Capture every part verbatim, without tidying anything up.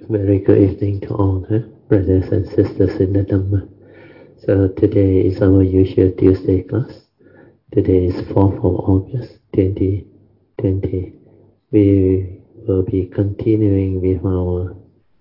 Very good evening to all, huh? Brothers and sisters in the Dhamma. So today is our usual Tuesday class. Today is fourth of August, twenty twenty. We will be continuing with our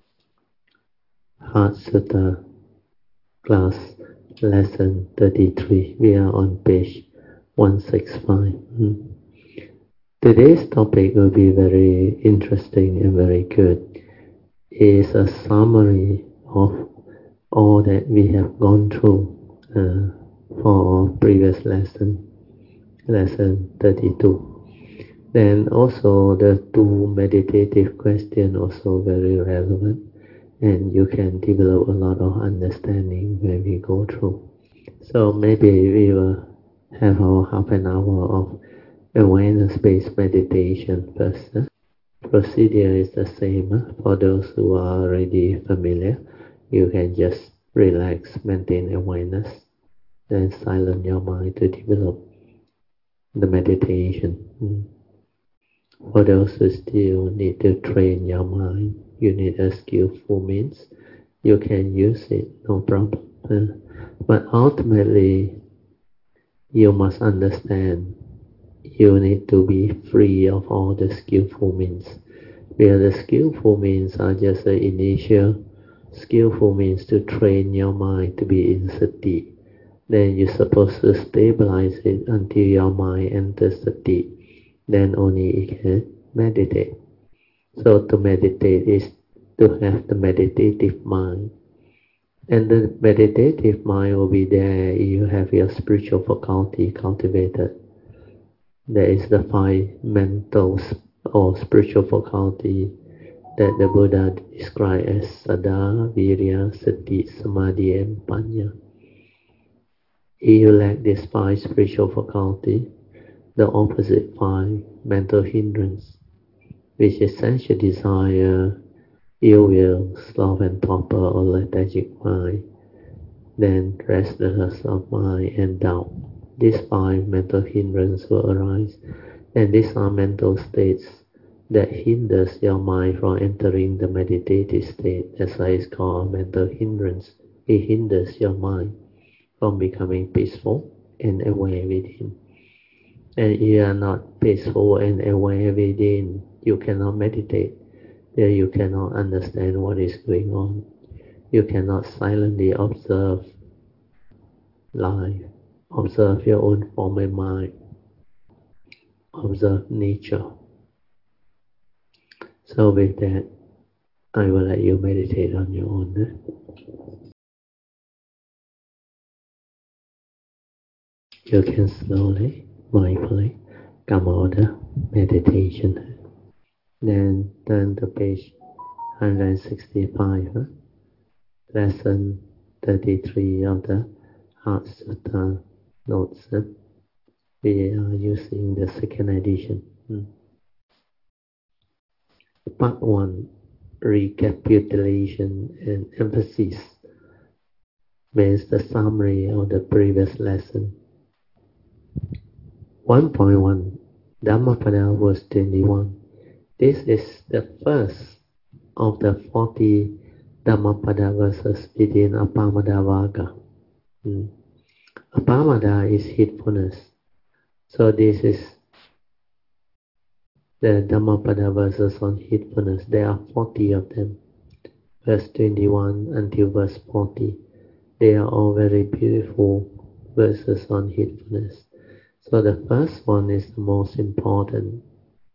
Heart Sutta class, lesson thirty-three. We are on page one sixty-five. Hmm. Today's topic will be very interesting and very good. It is a summary of all that we have gone through uh, for our previous lesson, lesson thirty-two. Then also the two meditative questions also very relevant, and you can develop a lot of understanding when we go through. So maybe we will have our half an hour of awareness-based meditation first. Huh? Procedure is the same. Huh? For those who are already familiar, you can just relax, maintain awareness, then silence your mind to develop the meditation. Mm. For those who still need to train your mind, you need a skillful means. You can use it, no problem. Uh, but ultimately, you must understand you need to be free of all the skillful means. Where the skillful means are just the initial skillful means to train your mind to be in sati. Then you're supposed to stabilize it until your mind enters sati. Then only it can meditate. So to meditate is to have the meditative mind. And the meditative mind will be there if you have your spiritual faculty cultivated. There is the five mental or spiritual faculty that the Buddha described as Saddha, Virya, Sati, Samadhi, and Panya. If you lack this five spiritual faculty, the opposite five mental hindrance, which is sensual desire, ill will, sloth and torpor or lethargic mind, then restlessness of mind and doubt. These five mental hindrances will arise, and these are mental states that hinders your mind from entering the meditative state. That's why it's called a mental hindrance. It hinders your mind from becoming peaceful and aware within. And if you are not peaceful and aware within, you cannot meditate. There you cannot understand what is going on. You cannot silently observe life, observe your own form and mind, observe nature. So with that, I will let you meditate on your own. Eh? You can slowly, mindfully come out of meditation. Then turn to page one hundred sixty-five, huh? Lesson thirty-three of the Heart Sutta notes. Huh? We are using the second edition. Hmm. Part one, recapitulation and emphasis, means the summary of the previous lesson. one point one, Dhammapada verse twenty-one. This is the first of the forty Dhammapada verses within Apamada Hmm. Apamada is heedfulness. So this is the Dhammapada verses on heedfulness. There are forty of them. Verse twenty-one until verse forty. They are all very beautiful verses on heedfulness. So the first one is the most important.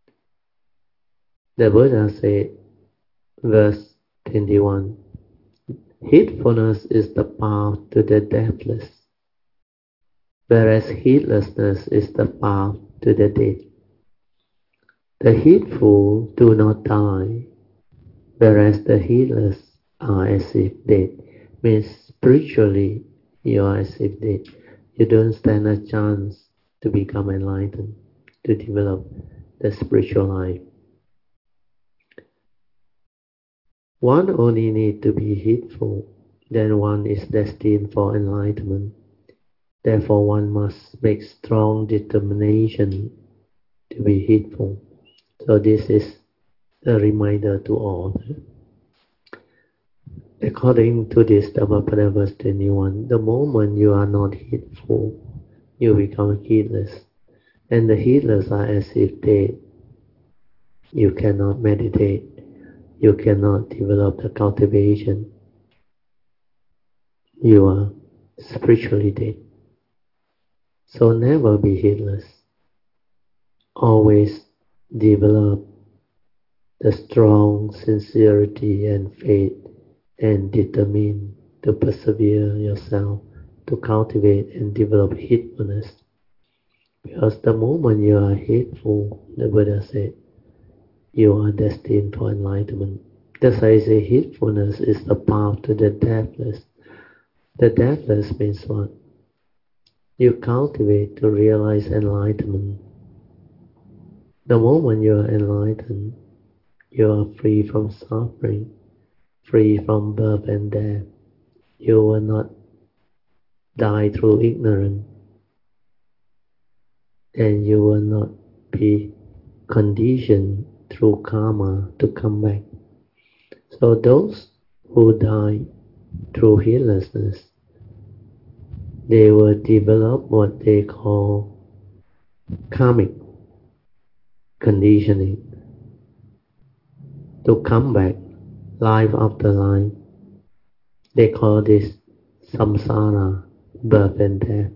The Buddha said, verse twenty-one, heedfulness is the path to the deathless, whereas heedlessness is the path to the dead. The heedful do not die, whereas the heedless are as if dead. Means spiritually you are as if dead. You don't stand a chance to become enlightened, to develop the spiritual life. One only need to be heedful, then one is destined for enlightenment. Therefore one must make strong determination to be heedful. So this is a reminder to all. According to this Dhammapada verse twenty-one, the moment you are not heedful, you become heedless. And the heedless are as if dead. You cannot meditate. You cannot develop the cultivation. You are spiritually dead. So never be heedless. Always develop the strong sincerity and faith and determine to persevere yourself to cultivate and develop heedfulness. Because the moment you are heedful, the Buddha said, you are destined for enlightenment. That's why I say heedfulness is the path to the deathless. The deathless means what? You cultivate to realize enlightenment. The moment you are enlightened, you are free from suffering, free from birth and death. You will not die through ignorance, and you will not be conditioned through karma to come back. So those who die through heedlessness, they will develop what they call karmic conditioning to come back life after life. They call this samsara, birth and death.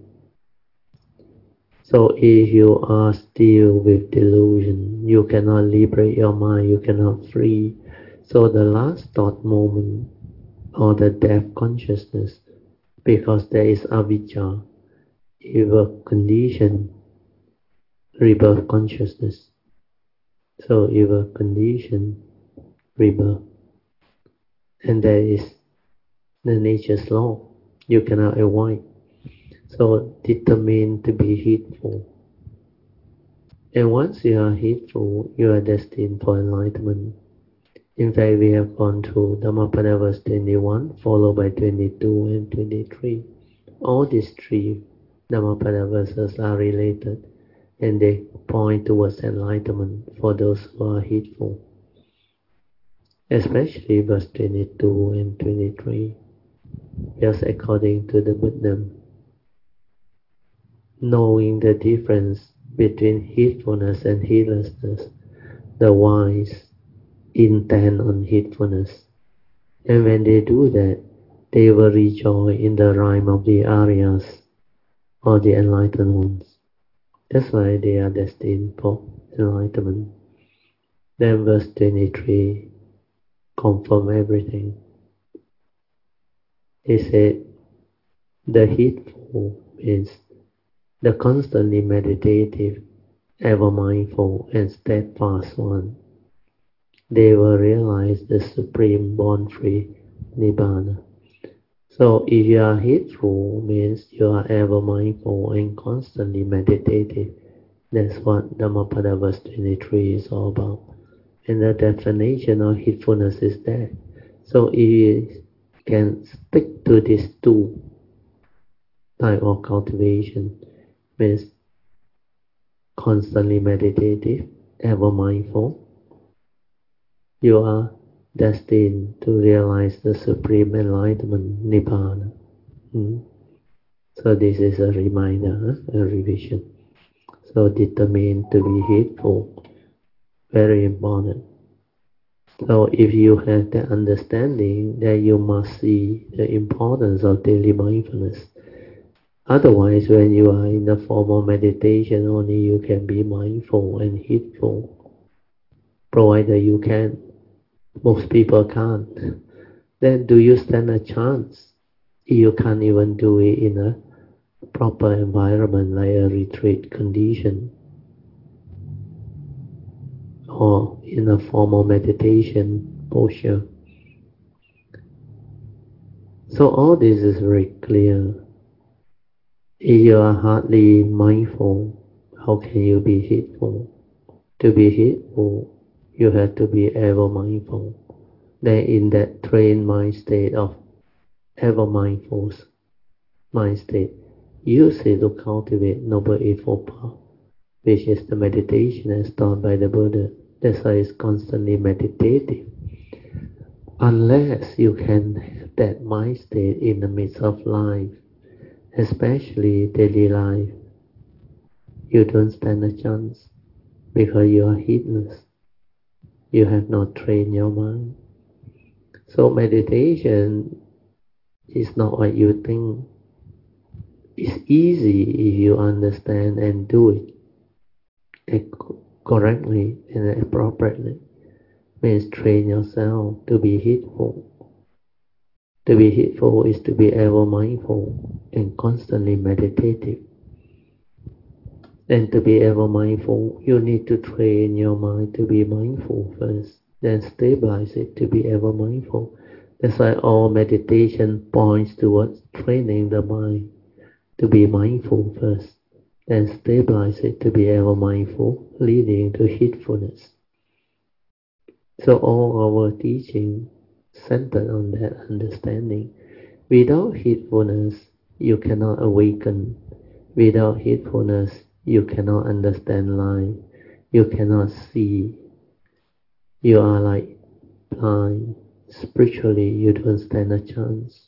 So if you are still with delusion, you cannot liberate your mind, you cannot free. So the last thought moment or the death consciousness, because there is avijja, it will condition rebirth consciousness. So it will condition rebirth. And there is the nature's law. You cannot avoid. So determine to be heedful. And once you are heedful, you are destined for enlightenment. In fact, we have gone through Dhammapada verse twenty-one, followed by twenty-two and twenty-three. All these three Dhammapada verses are related, and they point towards enlightenment for those who are heedful. Especially verse twenty-two and twenty-three. Just according to the Buddha, knowing the difference between heedfulness and heedlessness, the wise intend on heedfulness. And when they do that, they will rejoice in the rhyme of the Aryas or the enlightened ones. That's why they are destined for enlightenment. Then verse twenty-three confirm everything. He said, the heedful means the constantly meditative, ever mindful and steadfast one. They will realize the supreme born-free Nibbana. So if you are heedful, means you are ever mindful and constantly meditative. That's what Dhammapada verse twenty-three is all about. And the definition of heedfulness is that. So if you can stick to these two type of cultivation, means constantly meditative, ever mindful, you are destined to realize the supreme enlightenment, Nibbana. Hmm? So this is a reminder, a revision. So determine to be heedful, very important. So if you have the understanding that you must see the importance of daily mindfulness. Otherwise, when you are in the formal meditation, only you can be mindful and heedful, provided you can. Most people can't. Then do you stand a chance? You can't even do it in a proper environment like a retreat condition or in a formal meditation posture. So all this is very clear. If you are hardly mindful, how can you be heedful? To be heedful, you have to be ever mindful. Then in that trained mind state of ever mindful mind state, use it to cultivate Noble Eightfold Path, which is the meditation as taught by the Buddha. That's why it's constantly meditative. unless you can have that mind state in the midst of life, especially daily life, you don't stand a chance because you are heedless. You have not trained your mind. So meditation is not what you think. It's easy if you understand and do it correctly and appropriately. Means train yourself to be heedful. To be heedful is to be ever mindful and constantly meditative. And to be ever mindful, you need to train your mind to be mindful first, then stabilize it to be ever mindful. That's why all meditation points towards training the mind to be mindful first, then stabilize it to be ever mindful, leading to heedfulness. So all our teaching centered on that understanding. Without heedfulness, you cannot awaken. Without heedfulness, you cannot understand life. You cannot see. You are like blind. Spiritually, you don't stand a chance.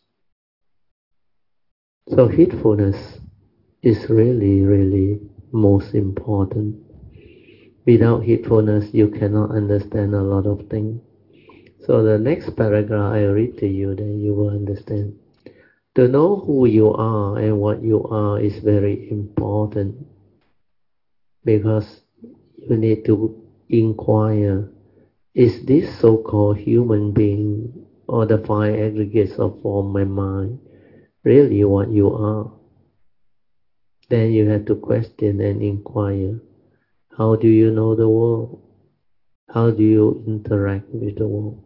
So heedfulness is really, really most important. Without heedfulness, you cannot understand a lot of things. So the next paragraph I read to you, then you will understand. To know who you are and what you are is very important, because you need to inquire, is this so-called human being or the five aggregates of form and mind really what you are? Then you have to question and inquire, how do you know the world? How do you interact with the world?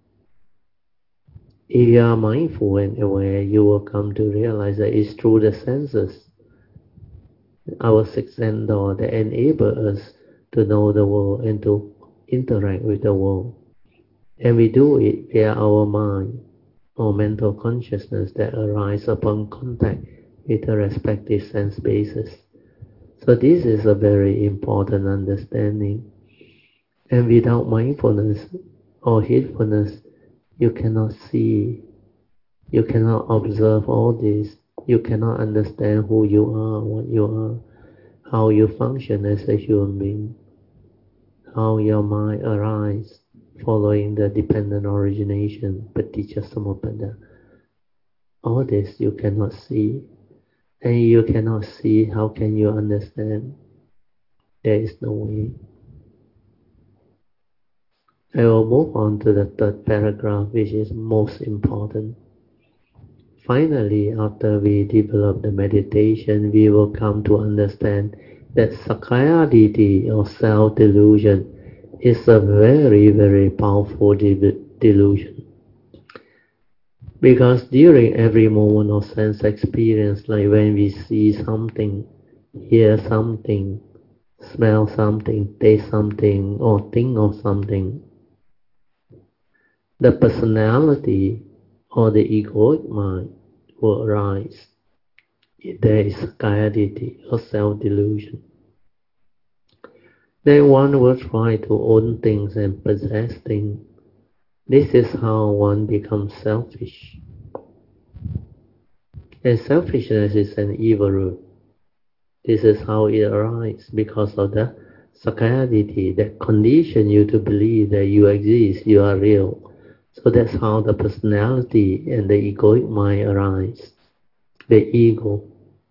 If you are mindful and aware, you will come to realize that it's through the senses, our six sense door, that enable us to know the world and to interact with the world. And we do it via our mind or mental consciousness that arise upon contact with the respective sense bases. So this is a very important understanding. And without mindfulness or heedfulness, you cannot see, you cannot observe all this, you cannot understand who you are, what you are, how you function as a human being, how your mind arises following the dependent origination, paticca samuppada. All this you cannot see, and you cannot see, how can you understand? There is no way. I will move on to the third paragraph, which is most important. Finally, after we develop the meditation, we will come to understand that Sakkaya Ditthi or self-delusion is a very, very powerful de- delusion. Because during every moment of sense experience, like when we see something, hear something, smell something, taste something, or think of something, the personality or the egoic mind will arise. There is Sakkaya Ditthi or self-delusion. Then one will try to own things and possess things. This is how one becomes selfish. And selfishness is an evil root. This is how it arises, because of the Sakkaya Ditthi that condition you to believe that you exist, you are real. So that's how the personality and the egoic mind arise, the ego.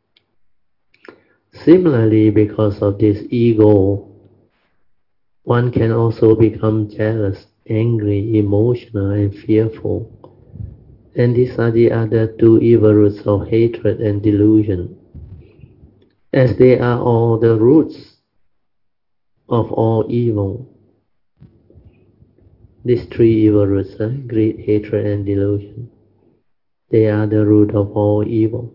Similarly, because of this ego, one can also become jealous, angry, emotional, and fearful. And these are the other two evil roots of hatred and delusion, as they are all the roots of all evil. These three evil roots, uh, greed, hatred, and delusion, they are the root of all evil.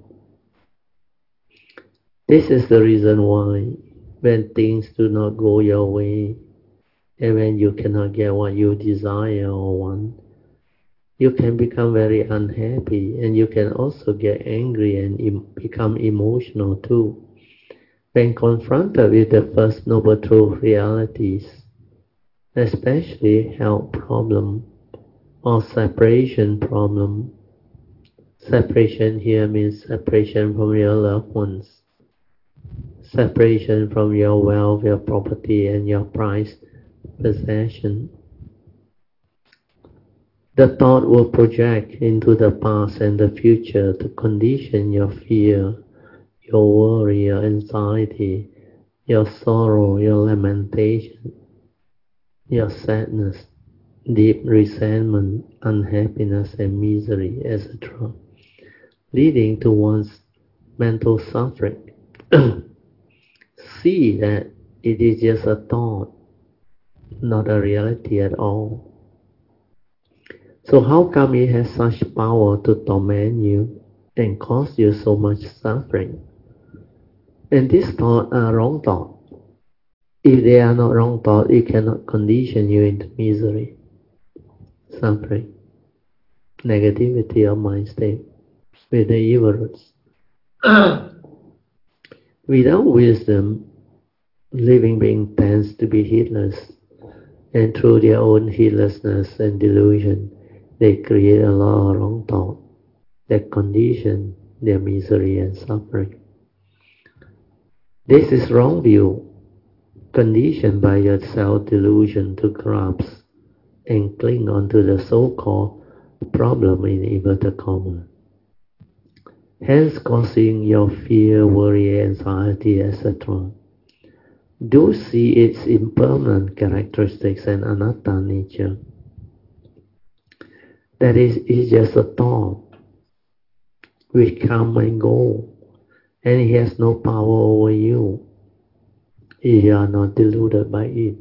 This is the reason why when things do not go your way, and when you cannot get what you desire or want, you can become very unhappy, and you can also get angry and em- become emotional too. When confronted with the First Noble Truth realities, especially health problem or separation problem. Separation here means separation from your loved ones, separation from your wealth, your property, and your prized possession. The thought will project into the past and the future to condition your fear, your worry, your anxiety, your sorrow, your lamentation, your sadness, deep resentment, unhappiness, and misery, et cetera, leading to one's mental suffering. See that it is just a thought, not a reality at all. So how come it has such power to torment you and cause you so much suffering? And these thoughts are wrong thoughts. If they are not wrong thoughts, it cannot condition you into misery, suffering, negativity of mind state with the evil roots. Without wisdom, living being tends to be heedless, and through their own heedlessness and delusion, they create a lot of wrong thoughts that condition their misery and suffering. This is wrong view, conditioned by your self-delusion to grasp and cling onto the so-called problem in inverted commas, hence causing your fear, worry, anxiety, et cetera. Do see its impermanent characteristics and anatta nature. That is, it's just a thought which come and go, and it has no power over you if you are not deluded by it.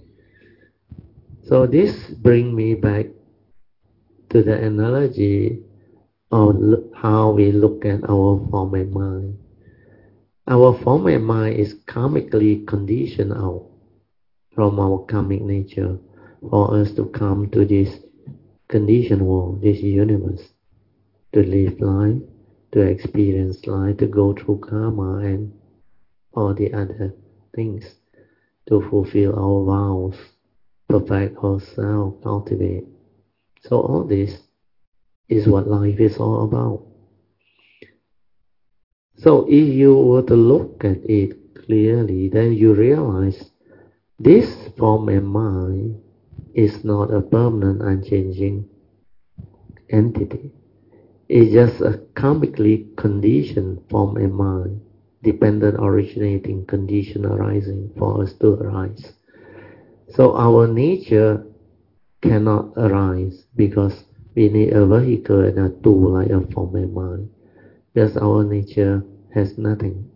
So this brings me back to the analogy of how we look at our form and mind. Our form and mind is karmically conditioned out from our karmic nature for us to come to this conditioned world, this universe, to live life, to experience life, to go through karma and all the other things, to fulfill our vows, perfect ourselves, cultivate. So all this is what life is all about. So if you were to look at it clearly, then you realize this form and mind is not a permanent, unchanging entity. It's just a karmically conditioned form and mind, dependent originating condition arising for us to arise. So our nature cannot arise because we need a vehicle and a tool like a form and mind. Because our nature has nothing.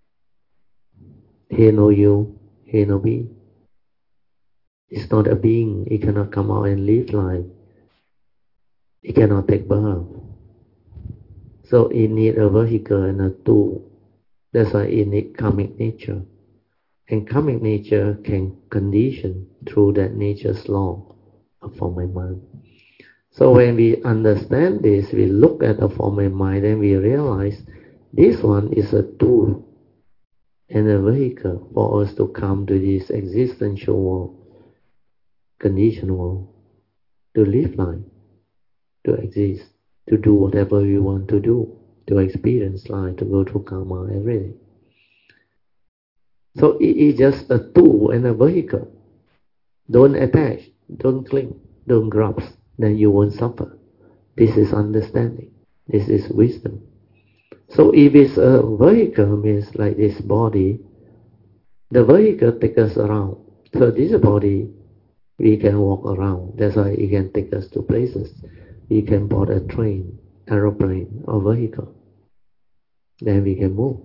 He no you, he no me. It's not a being. It cannot come out and live life. It cannot take birth. So it needs a vehicle and a tool. That's why it needs karmic nature. And karmic nature can condition through that nature's law of form and mind. So when we understand this, we look at the form and mind, then we realize this one is a tool and a vehicle for us to come to this existential world, conditioned world, to live life, to exist, to do whatever we want to do, to experience life, to go through karma, everything. So it is just a tool and a vehicle. Don't attach, don't cling, don't grasp, then you won't suffer. This is understanding. This is wisdom. So if it's a vehicle, means like this body, the vehicle takes us around. So this body, we can walk around. That's why it can take us to places. We can board a train, aeroplane, or vehicle. Then we can move.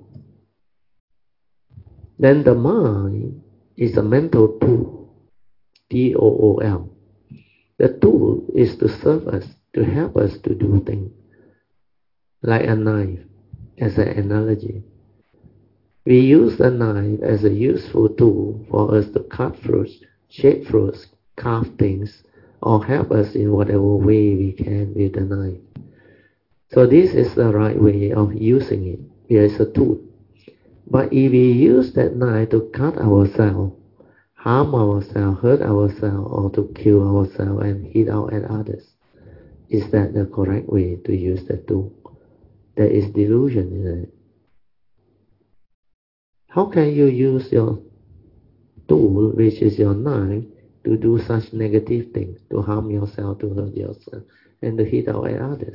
Then the mind is a mental tool, T O O L. The tool is to serve us, to help us to do things. Like a knife, as an analogy. We use the knife as a useful tool for us to cut fruits, shape fruits, carve things, or help us in whatever way we can with the knife. So this is the right way of using it. It is a tool. But if we use that knife to cut ourselves, harm ourselves, hurt ourselves, or to kill ourselves and hit out at others, Is that the correct way to use the tool? There is delusion in it. How can you use your tool, which is your knife, to do such negative things, to harm yourself, to hurt yourself, and to hit out at others?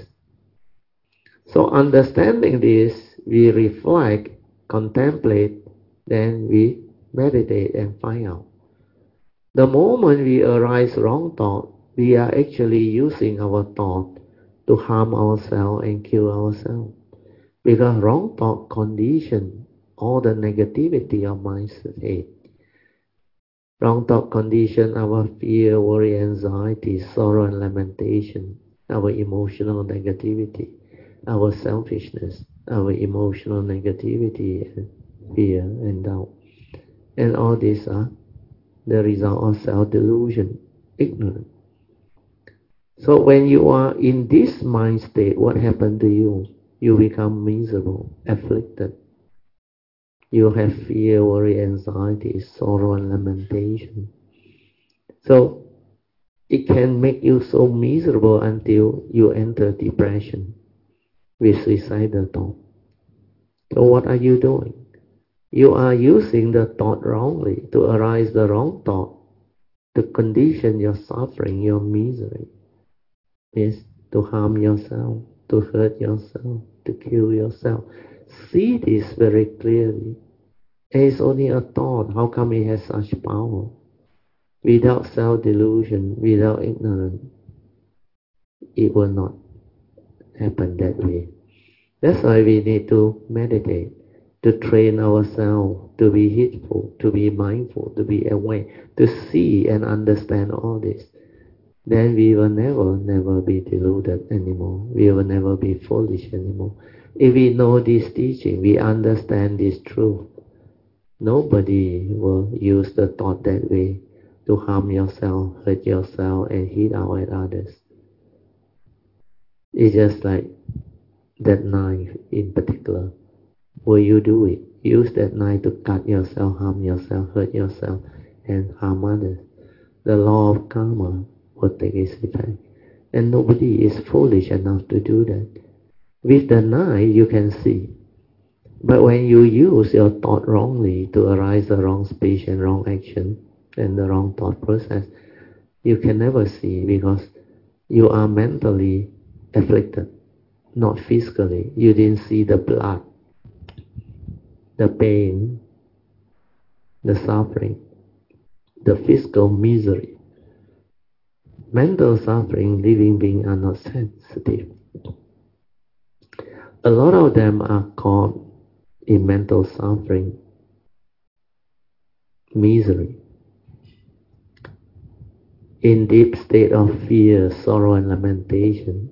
So understanding this, we reflect, contemplate, then we meditate and find out. The moment we arise wrong thought, we are actually using our thought to harm ourselves and kill ourselves. Because wrong thought condition all the negativity of mind state. Wrong thought condition our fear, worry, anxiety, sorrow and lamentation, our emotional negativity, our selfishness, our emotional negativity, and fear and doubt. And all these are the result of self-delusion, ignorance. So when you are in this mind state, what happened to you? You become miserable, afflicted. You have fear, worry, anxiety, sorrow and lamentation. So it can make you so miserable until you enter depression with suicidal thought. So what are you doing? You are using the thought wrongly to arise the wrong thought, to condition your suffering, your misery. Is to harm yourself, to hurt yourself, to kill yourself. See this very clearly. It is only a thought. How come it has such power? Without self-delusion, without ignorance, it will not happen that way. That's why we need to meditate, to train ourselves to be heedful, to be mindful, to be aware, to see and understand all this. Then we will never, never be deluded anymore. We will never be foolish anymore. If we know this teaching, we understand this truth, nobody will use the thought that way to harm yourself, hurt yourself, and hit out at others. It's just like that knife in particular. Will you do it? Use that knife to cut yourself, harm yourself, hurt yourself, and harm others. The law of karma will take its effect. And nobody is foolish enough to do that. With the knife, you can see. But when you use your thought wrongly to arise the wrong speech and wrong action and the wrong thought process, you can never see because you are mentally afflicted, not physically. You didn't see the blood, the pain, the suffering, the physical misery. Mental suffering, living beings are not sensitive. A lot of them are caught in mental suffering, misery, in deep state of fear, sorrow and lamentation.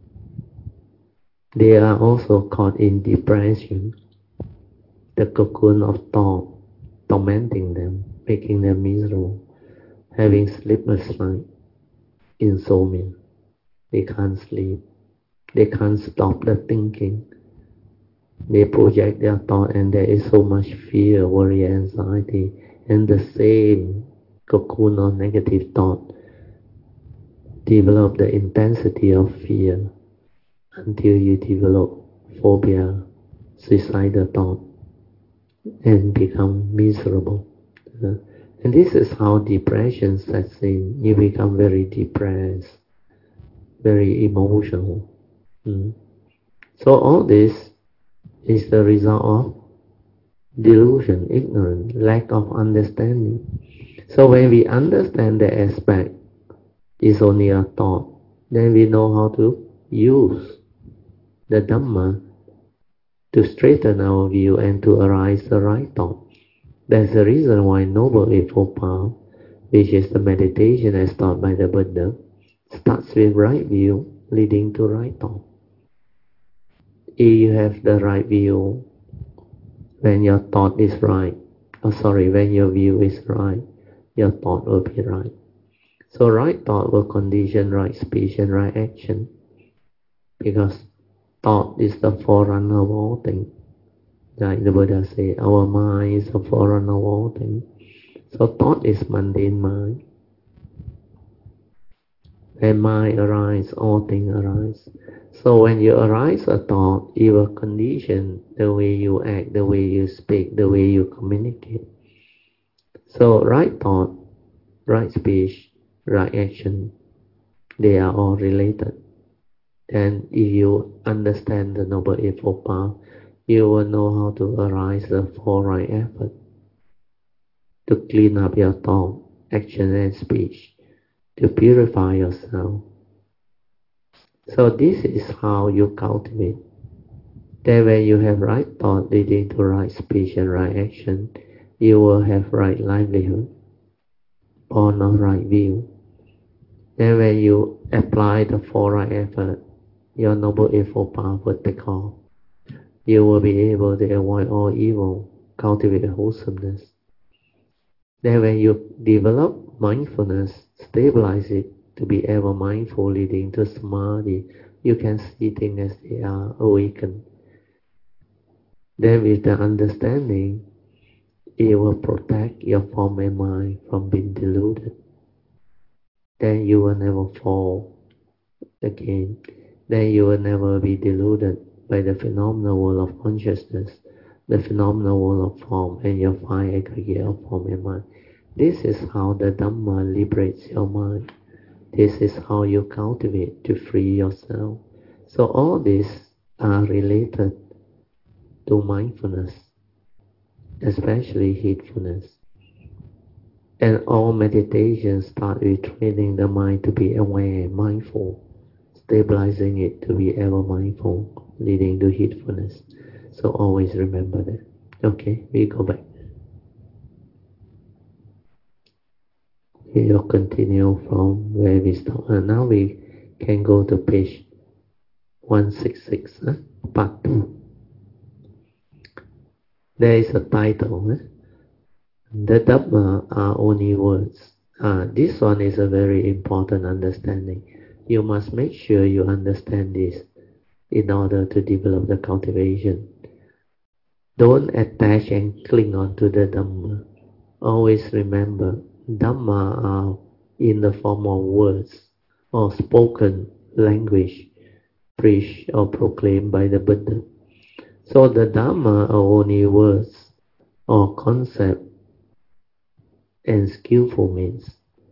They are also caught in depression, the cocoon of thought, tormenting them, making them miserable, having sleepless night, insomnia. They can't sleep. They can't stop the thinking. They project their thought and there is so much fear, worry, anxiety, and the same cocoon of negative thought develop the intensity of fear until you develop phobia, suicidal thought, and become miserable. Uh, and this is how depression sets in. You become very depressed, very emotional. Mm. So all this is the result of delusion, ignorance, lack of understanding. So when we understand the aspect is only a thought, then we know how to use the Dhamma to straighten our view and to arise the right thought. That's the reason why Noble Eightfold Path, which is the meditation as taught by the Buddha, starts with right view leading to right thought. If you have the right view, when your thought is right, oh sorry, when your view is right, your thought will be right. So right thought will condition right speech and right action, because thought is the forerunner of all things. Like the Buddha said, our mind is the forerunner of all things. So thought is mundane mind. When mind arises, all things arise. So when you arise a thought, you will condition the way you act, the way you speak, the way you communicate. So right thought, right speech, right action, they are all related. Then if you understand the Noble Eightfold Path, you will know how to arise the four right effort to clean up your thought, action and speech, to purify yourself. So this is how you cultivate. Then when you have right thought leading to right speech and right action, you will have right livelihood, born of right view. Then when you apply the four right effort, your Noble Eightfold Path will take off. You will be able to avoid all evil, cultivate wholesomeness. Then when you develop mindfulness, stabilize it to be ever mindful leading to samadhi, you can see things as they are, awakened. Then with the understanding, it will protect your form and mind from being deluded. Then you will never fall again. Then you will never be deluded by the phenomenal world of consciousness, the phenomenal world of form, and your five aggregate of form and mind. This is how the Dhamma liberates your mind. This is how you cultivate to free yourself. So all these are related to mindfulness, especially heedfulness. And all meditations start with training the mind to be aware, mindful, stabilizing it to be ever mindful, leading to heedfulness. So always remember that. Okay, we go back. We'll continue from where we start. And now we can go to page one sixty-six, huh? Part two. There is a title. Huh? The Dhamma are only words. Ah, this one is a very important understanding. You must make sure you understand this in order to develop the cultivation. Don't attach and cling on to the Dhamma. Always remember, Dhamma are in the form of words or spoken language preached or proclaimed by the Buddha. So the Dhamma are only words or concept and skillful means.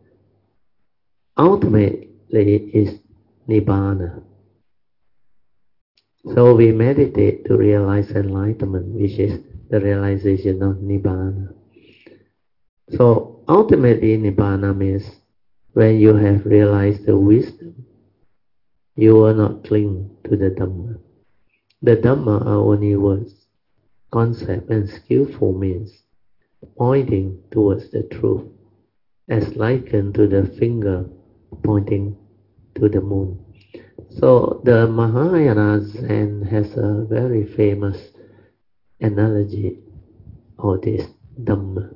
Ultimately is Nibbana. So we meditate to realize enlightenment, which is the realization of Nibbana. So ultimately Nibbana means when you have realized the wisdom, you will not cling to the Dhamma. The Dhamma are only words, concept and skillful means, pointing towards the truth, as likened to the finger pointing to the moon. So the Mahayana Zen has a very famous analogy of this Dhamma.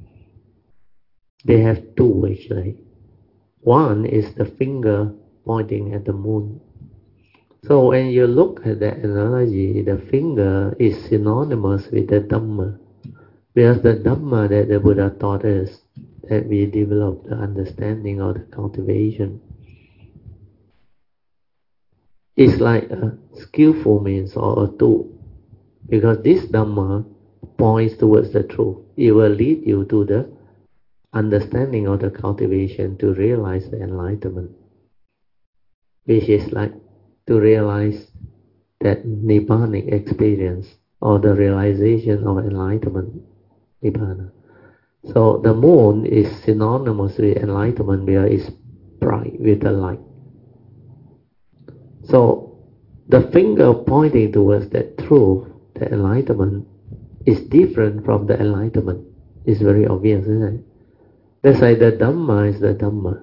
They have two actually. One is the finger pointing at the moon. So when you look at the analogy, the finger is synonymous with the Dhamma. Whereas the Dhamma that the Buddha taught us, that we develop the understanding of the cultivation, is like a skillful means or a tool. Because this Dhamma points towards the truth. It will lead you to the understanding of the cultivation to realize the enlightenment, which is like to realize that Nibbanic experience or the realization of enlightenment, Nibbana. So the moon is synonymous with enlightenment where it's bright with the light. So the finger pointing towards that truth, the enlightenment, is different from the enlightenment. It's very obvious, isn't it? That's why the Dhamma is the Dhamma.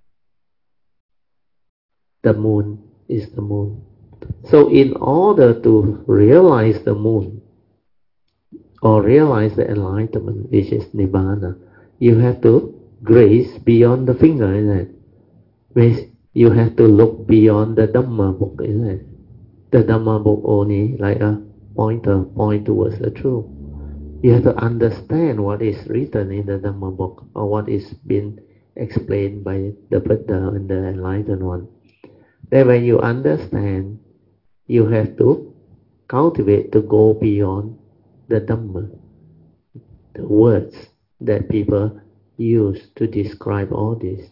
The moon is the moon. So in order to realize the moon, or realize the enlightenment, which is Nibbana, you have to grace beyond the finger, isn't it? Means you have to look beyond the Dhamma book, isn't it? The Dhamma book only like a pointer, point towards the truth. You have to understand what is written in the Dhamma book, or what is been explained by the Buddha and the Enlightened One. That when you understand, you have to cultivate to go beyond the Dhamma, the words that people use to describe all this.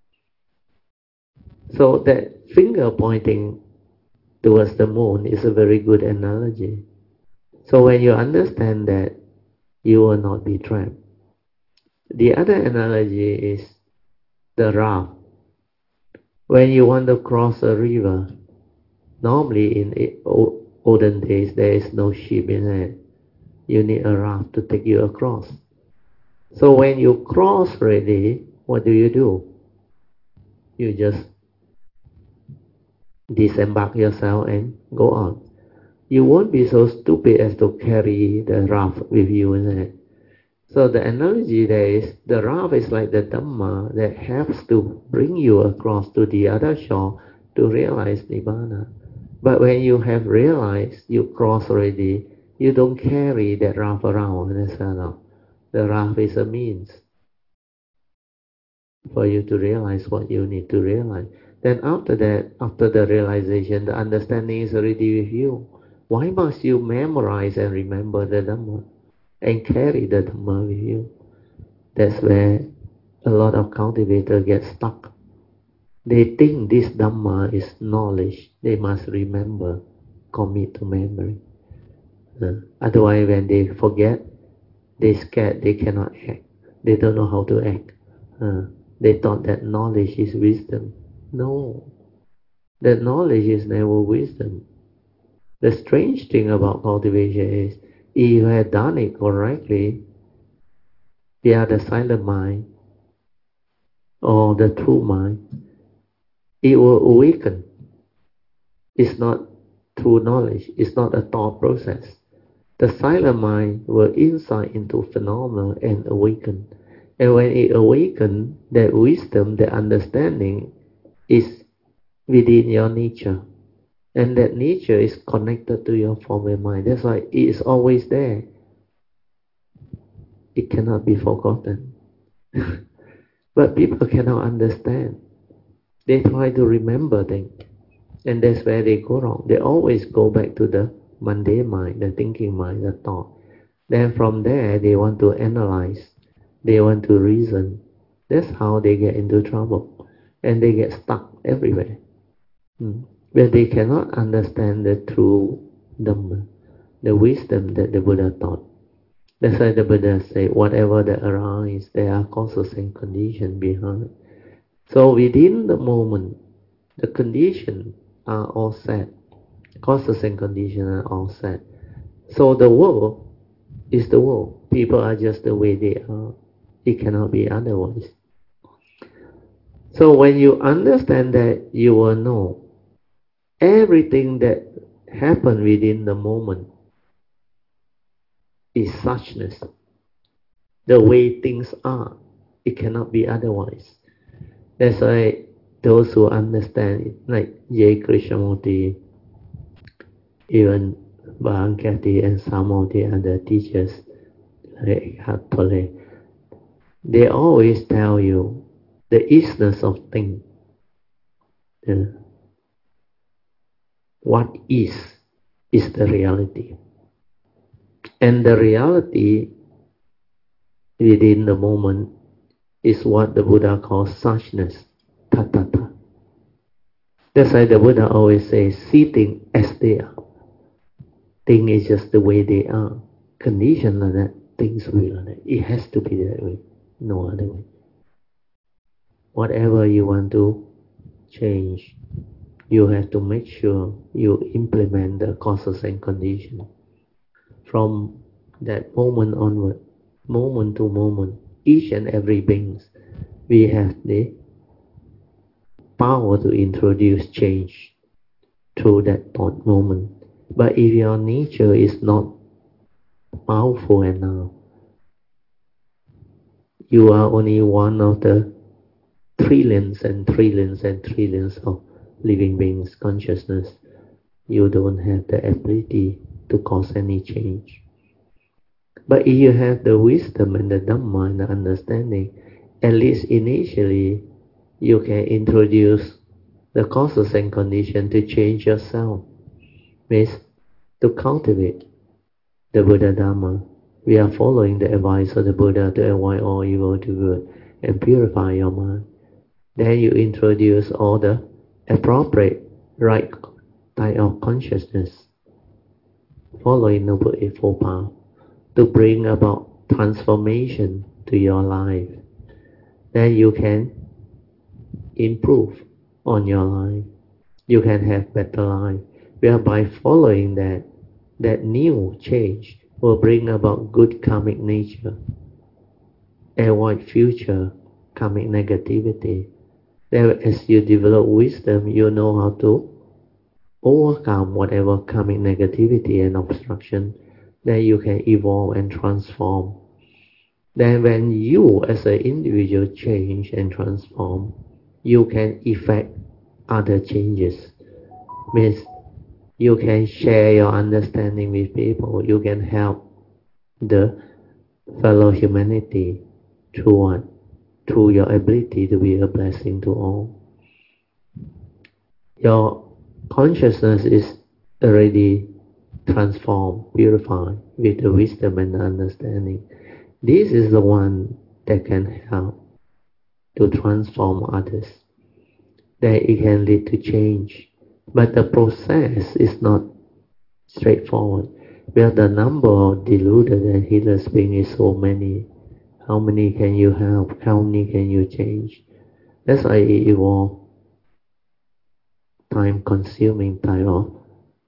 So that finger pointing towards the moon is a very good analogy. So when you understand that, you will not be trapped. The other analogy is the raft. When you want to cross a river, normally in olden days there is no ship in it. You need a raft to take you across. So when you cross already, what do you do? You just disembark yourself and go on. You won't be so stupid as to carry the raft with you in it. So the analogy there is, the raft is like the Dhamma that helps to bring you across to the other shore to realize Nibbana. But when you have realized you cross already, you don't carry that raft around. No. The raft is a means for you to realize what you need to realize. Then after that, after the realization, the understanding is already with you. Why must you memorize and remember the Dhamma and carry the Dhamma with you? That's where a lot of cultivators get stuck. They think this Dhamma is knowledge. They must remember, commit to memory. Uh, otherwise, when they forget, they scared they cannot act. They don't know how to act. Uh, they thought that knowledge is wisdom. No, that knowledge is never wisdom. The strange thing about cultivation is, if you had done it correctly, the other silent mind or the true mind, it will awaken. It's not through knowledge. It's not a thought process. The silent mind will insight into phenomena and awaken. And when it awakens, that wisdom, that understanding is within your nature. And that nature is connected to your form and mind. That's why it is always there. It cannot be forgotten. But people cannot understand. They try to remember things. And that's where they go wrong. They always go back to the mundane mind, the thinking mind, the thought. Then from there, they want to analyze. They want to reason. That's how they get into trouble. And they get stuck everywhere. Hmm. But they cannot understand the true Dhamma, the wisdom that the Buddha taught. That's why the Buddha said, whatever that arises, there are causes and conditions behind. So within the moment, the conditions are all set. Causes and conditions are all set. So the world is the world. People are just the way they are. It cannot be otherwise. So when you understand that, you will know everything that happens within the moment is suchness. The way things are, it cannot be otherwise. That's why those who understand it, like J. Krishnamurti, even Bhankati and some of the other teachers, like Eckhart Tolle, they always tell you the isness of things. Uh, what is, is the reality. And the reality within the moment is what the Buddha calls suchness, tathata. That's why the Buddha always says, see things as they are. Things is just the way they are. Condition like that, things will like that. It has to be that way, no other way. Whatever you want to change, you have to make sure you implement the causes and conditions. From that moment onward, moment to moment, each and every being, we have the power to introduce change through that thought moment. But if your nature is not powerful enough, you are only one of the trillions and trillions and trillions of living beings' consciousness. You don't have the ability to cause any change. But if you have the wisdom and the Dhamma and the understanding, at least initially, you can introduce the causes and conditions to change yourself, means to cultivate the Buddha Dharma. We are following the advice of the Buddha to avoid all evil, do good, and purify your mind. Then you introduce all the appropriate right type of consciousness, following Noble Eightfold Path, to bring about transformation to your life. Then you can improve on your life. You can have better life. Whereby following that, that new change will bring about good karmic nature, avoid future karmic negativity. Then as you develop wisdom, you know how to overcome whatever karmic negativity and obstruction. Then you can evolve and transform. Then when you as an individual change and transform, you can effect other changes. Means you can share your understanding with people. You can help the fellow humanity through what? Through your ability to be a blessing to all. Your consciousness is already transformed, purified with the wisdom and the understanding. This is the one that can help to transform others. That it can lead to change. But the process is not straightforward. Where the number of deluded and heedless beings is so many, how many can you help? How many can you change? That's why it evolves time-consuming type of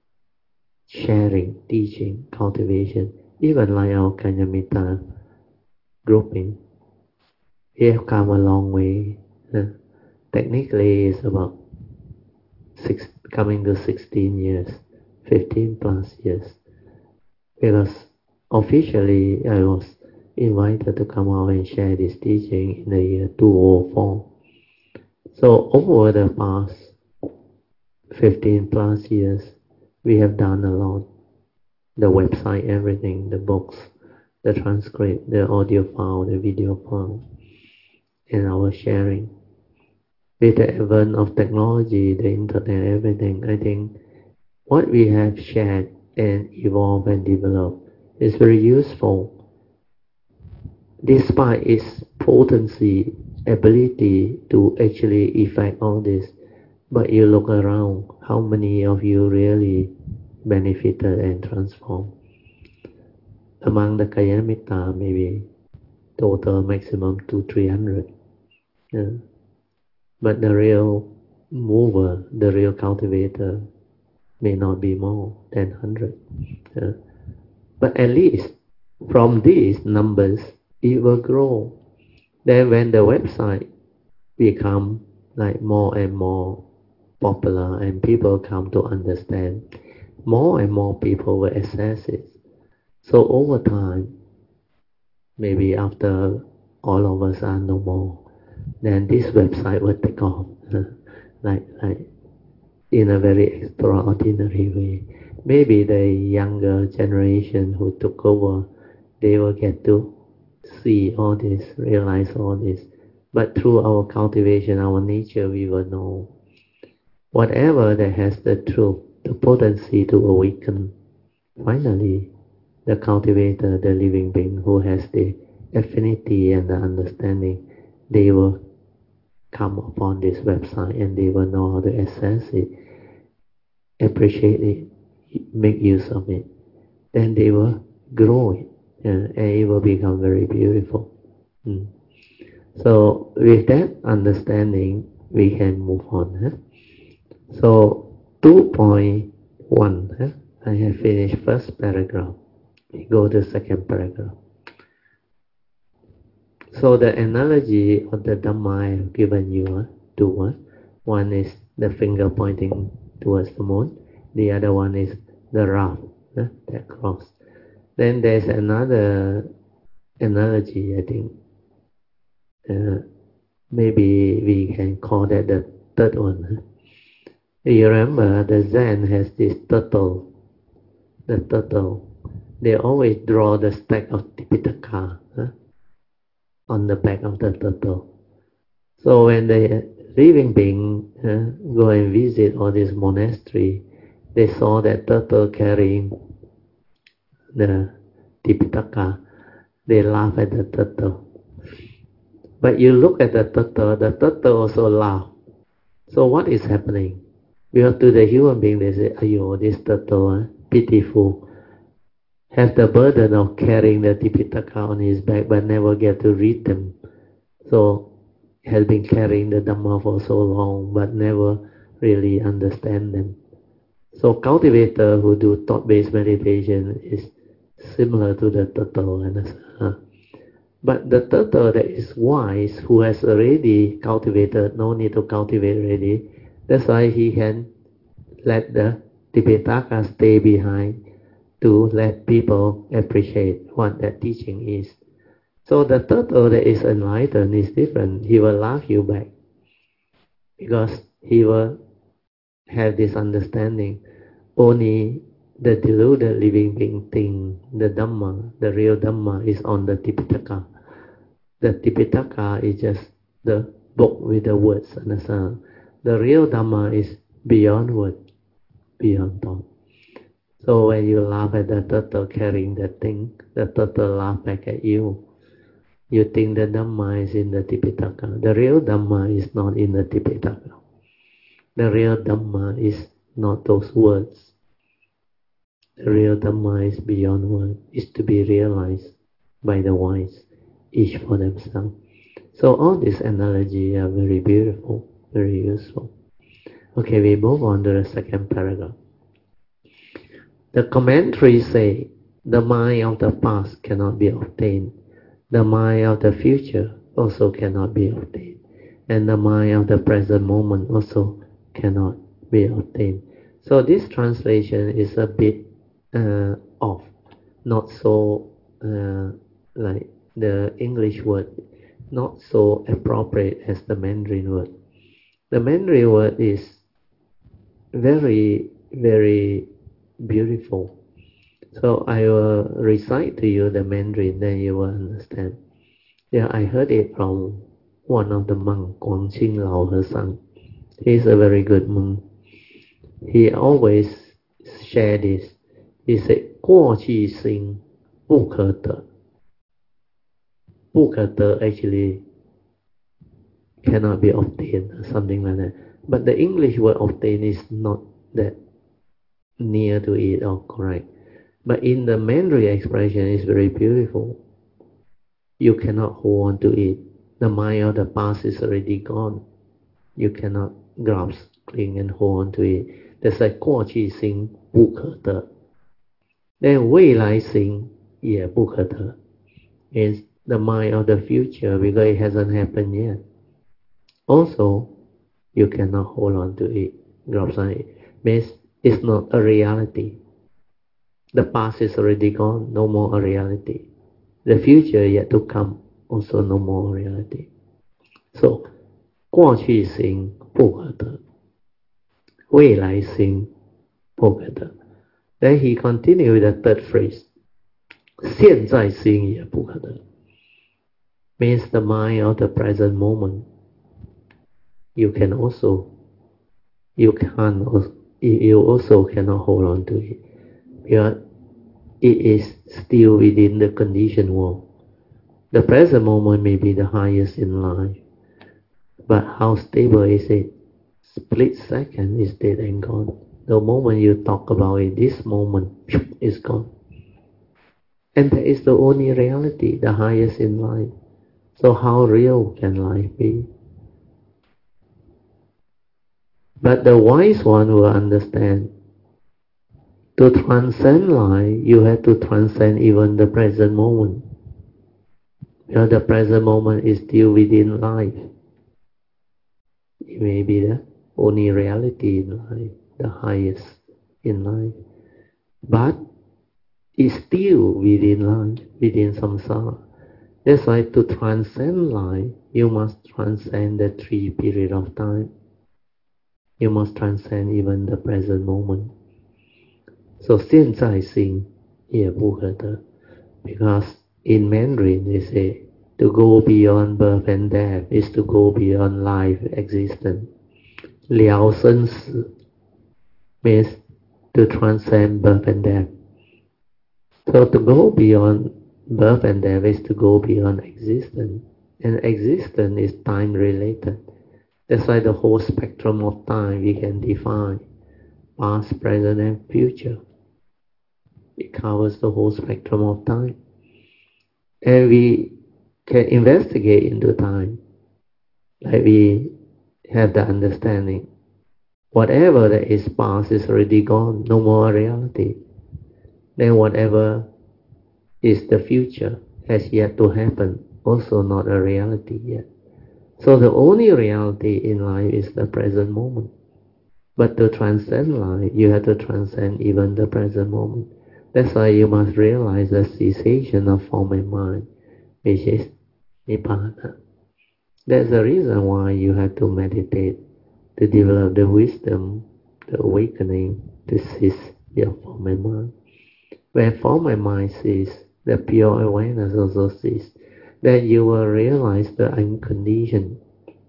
sharing, teaching, cultivation. Even like our Kanyamitta grouping, we have come a long way. Uh, technically, it's about six, coming to sixteen years, fifteen plus years. Because officially I was invited to come out and share this teaching in the year two thousand four. So over the past fifteen plus years, we have done a lot. The website, everything, the books, the transcript, the audio file, the video file, and our sharing. With the advent of technology, the internet, everything, I think what we have shared and evolved and developed is very useful. Despite its potency, ability to actually effect all this, but you look around, how many of you really benefited and transformed? Among the Kalyana maybe total maximum two, three hundred. Yeah. But the real mover, the real cultivator, may not be more than one hundred. Yeah. But at least from these numbers, it will grow. Then when the website become like more and more popular and people come to understand, more and more people will access it. So over time, maybe after all of us are no more, then this website will take off like, like in a very extraordinary way. Maybe the younger generation who took over, they will get to see all this, realize all this. But through our cultivation, our nature, we will know whatever that has the truth, the potency to awaken. Finally, the cultivator, the living being who has the affinity and the understanding, they will come upon this website and they will know how to access it, appreciate it, make use of it. Then they will grow it, and it will become very beautiful. Mm. So with that understanding, we can move on. Huh? So two point one, huh? I have finished first paragraph. We go to second paragraph. So the analogy of the Dhamma I have given you uh, two. Uh, one is the finger pointing towards the moon. The other one is the raft, uh, that cross. Then there's another analogy, I think. Uh, maybe we can call that the third one. Huh? You remember the Zen has this turtle. The turtle. They always draw the stack of Tipitaka. Huh? on the back of the turtle. So when the living being uh, go and visit all this monastery, they saw that turtle carrying the Tipitaka. They laugh at the turtle. But you look at the turtle, the turtle also laugh. So what is happening? Because to the human being, they say, "Ayo, this turtle, uh, pitiful, have the burden of carrying the Tipitaka on his back, but never get to read them. So has been carrying the Dhamma for so long, but never really understand them." So cultivator who do thought-based meditation is similar to the turtle. Uh, but the turtle that is wise, who has already cultivated, no need to cultivate already, that's why he can let the Tipitaka stay behind to let people appreciate what that teaching is. So the turtle that is enlightened is different. He will laugh you back because he will have this understanding. Only the deluded living being thing, the Dhamma, the real Dhamma is on the Tipitaka. The Tipitaka is just the book with the words and the sound. The real Dhamma is beyond word, beyond thought. So when you laugh at the turtle carrying that thing, the turtle laugh back at you. You think the Dhamma is in the Tipitaka. The real Dhamma is not in the Tipitaka. The real Dhamma is not those words. The real Dhamma is beyond words, is to be realized by the wise, each for themselves. So all these analogies are very beautiful, very useful. Okay, we move on to the second paragraph. The commentaries say, the mind of the past cannot be obtained. The mind of the future also cannot be obtained. And the mind of the present moment also cannot be obtained. So this translation is a bit uh, off, not so uh, like the English word, not so appropriate as the Mandarin word. The Mandarin word is very, very beautiful. So I will recite to you the Mandarin, then you will understand. Yeah, I heard it from one of the monks, Guangqing Lao Hesang. He's a very good monk. He always share this. He said, 过去心不可得. 不可得 actually cannot be obtained, something like that. But the English word obtain is not that near to it or correct. But in the Mandarin expression, it's very beautiful. You cannot hold on to it. The mind of the past is already gone. You cannot grasp, cling and hold on to it. That's like 过去心不可得. Then 未来心也不可得 is the mind of the future because it hasn't happened yet. Also, you cannot hold on to it, grasp on it. Means it's not a reality. The past is already gone, no more a reality. The future yet to come, also no more reality. So, 过去心不可得，未来心不可得。Then he continued with the third phrase, 现在心也不可得. Means the mind of the present moment. You can also, you can, you also cannot hold on to it. Because it is still within the conditioned world. The present moment may be the highest in life, but how stable is it? Split second is dead and gone. The moment you talk about it, this moment is gone. And that is the only reality, the highest in life. So how real can life be? But the wise one will understand. To transcend life, you have to transcend even the present moment. Because the present moment is still within life. It may be the only reality in life, the highest in life. But it's still within life, within samsara. That's why to transcend life, you must transcend the three period of time. You must transcend even the present moment. So 现在心也不可得. Because in Mandarin they say To go beyond birth and death is to go beyond life existence. Liao Shen Si means to transcend birth and death. So to go beyond birth and death is to go beyond existence. And existence is time related. That's why the whole spectrum of time we can define past, present, and future. It covers the whole spectrum of time. And we can investigate into time. Like we have the understanding. Whatever that is past is already gone, no more reality. Then whatever is the future has yet to happen, also not a reality yet. So the only reality in life is the present moment. But to transcend life, you have to transcend even the present moment. That's why you must realize the cessation of form and mind, which is Nibbana. That's the reason why you have to meditate, to develop the wisdom, the awakening, to cease your form and mind. When form and mind cease, the pure awareness also cease. Then you will realize the unconditioned.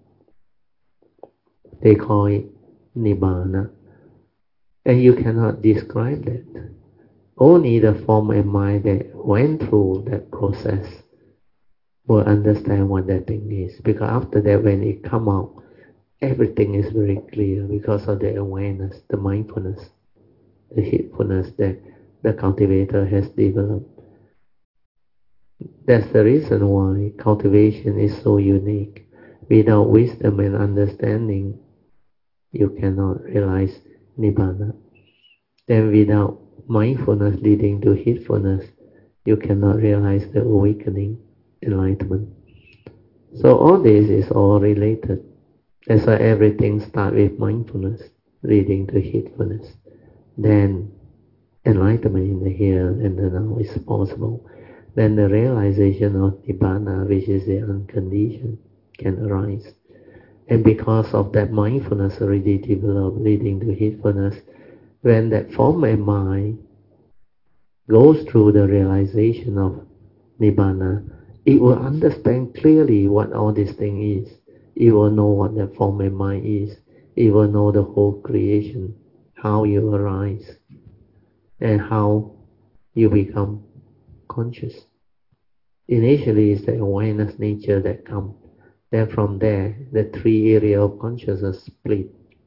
They call it Nibbana. And you cannot describe that. Only the form and mind that went through that process will understand what that thing is. Because after that, when it come out, everything is very clear because of the awareness, the mindfulness, the heedfulness that the cultivator has developed. That's the reason why cultivation is so unique. Without wisdom and understanding, you cannot realize Nibbana. Then without mindfulness leading to heedfulness, you cannot realize the awakening, enlightenment. So all this is all related. That's why everything starts with mindfulness leading to heedfulness. Then enlightenment in the here and the now is possible. Then the realization of Nibbana, which is the unconditioned, can arise. And because of that mindfulness already developed leading to heedfulness, when that form and mind goes through the realization of Nibbana, it will understand clearly what all this thing is. It will know what that form and mind is. It will know the whole creation, how you arise, and how you become conscious. Initially, it's the awareness nature that comes. Then from there, the three areas of consciousness split.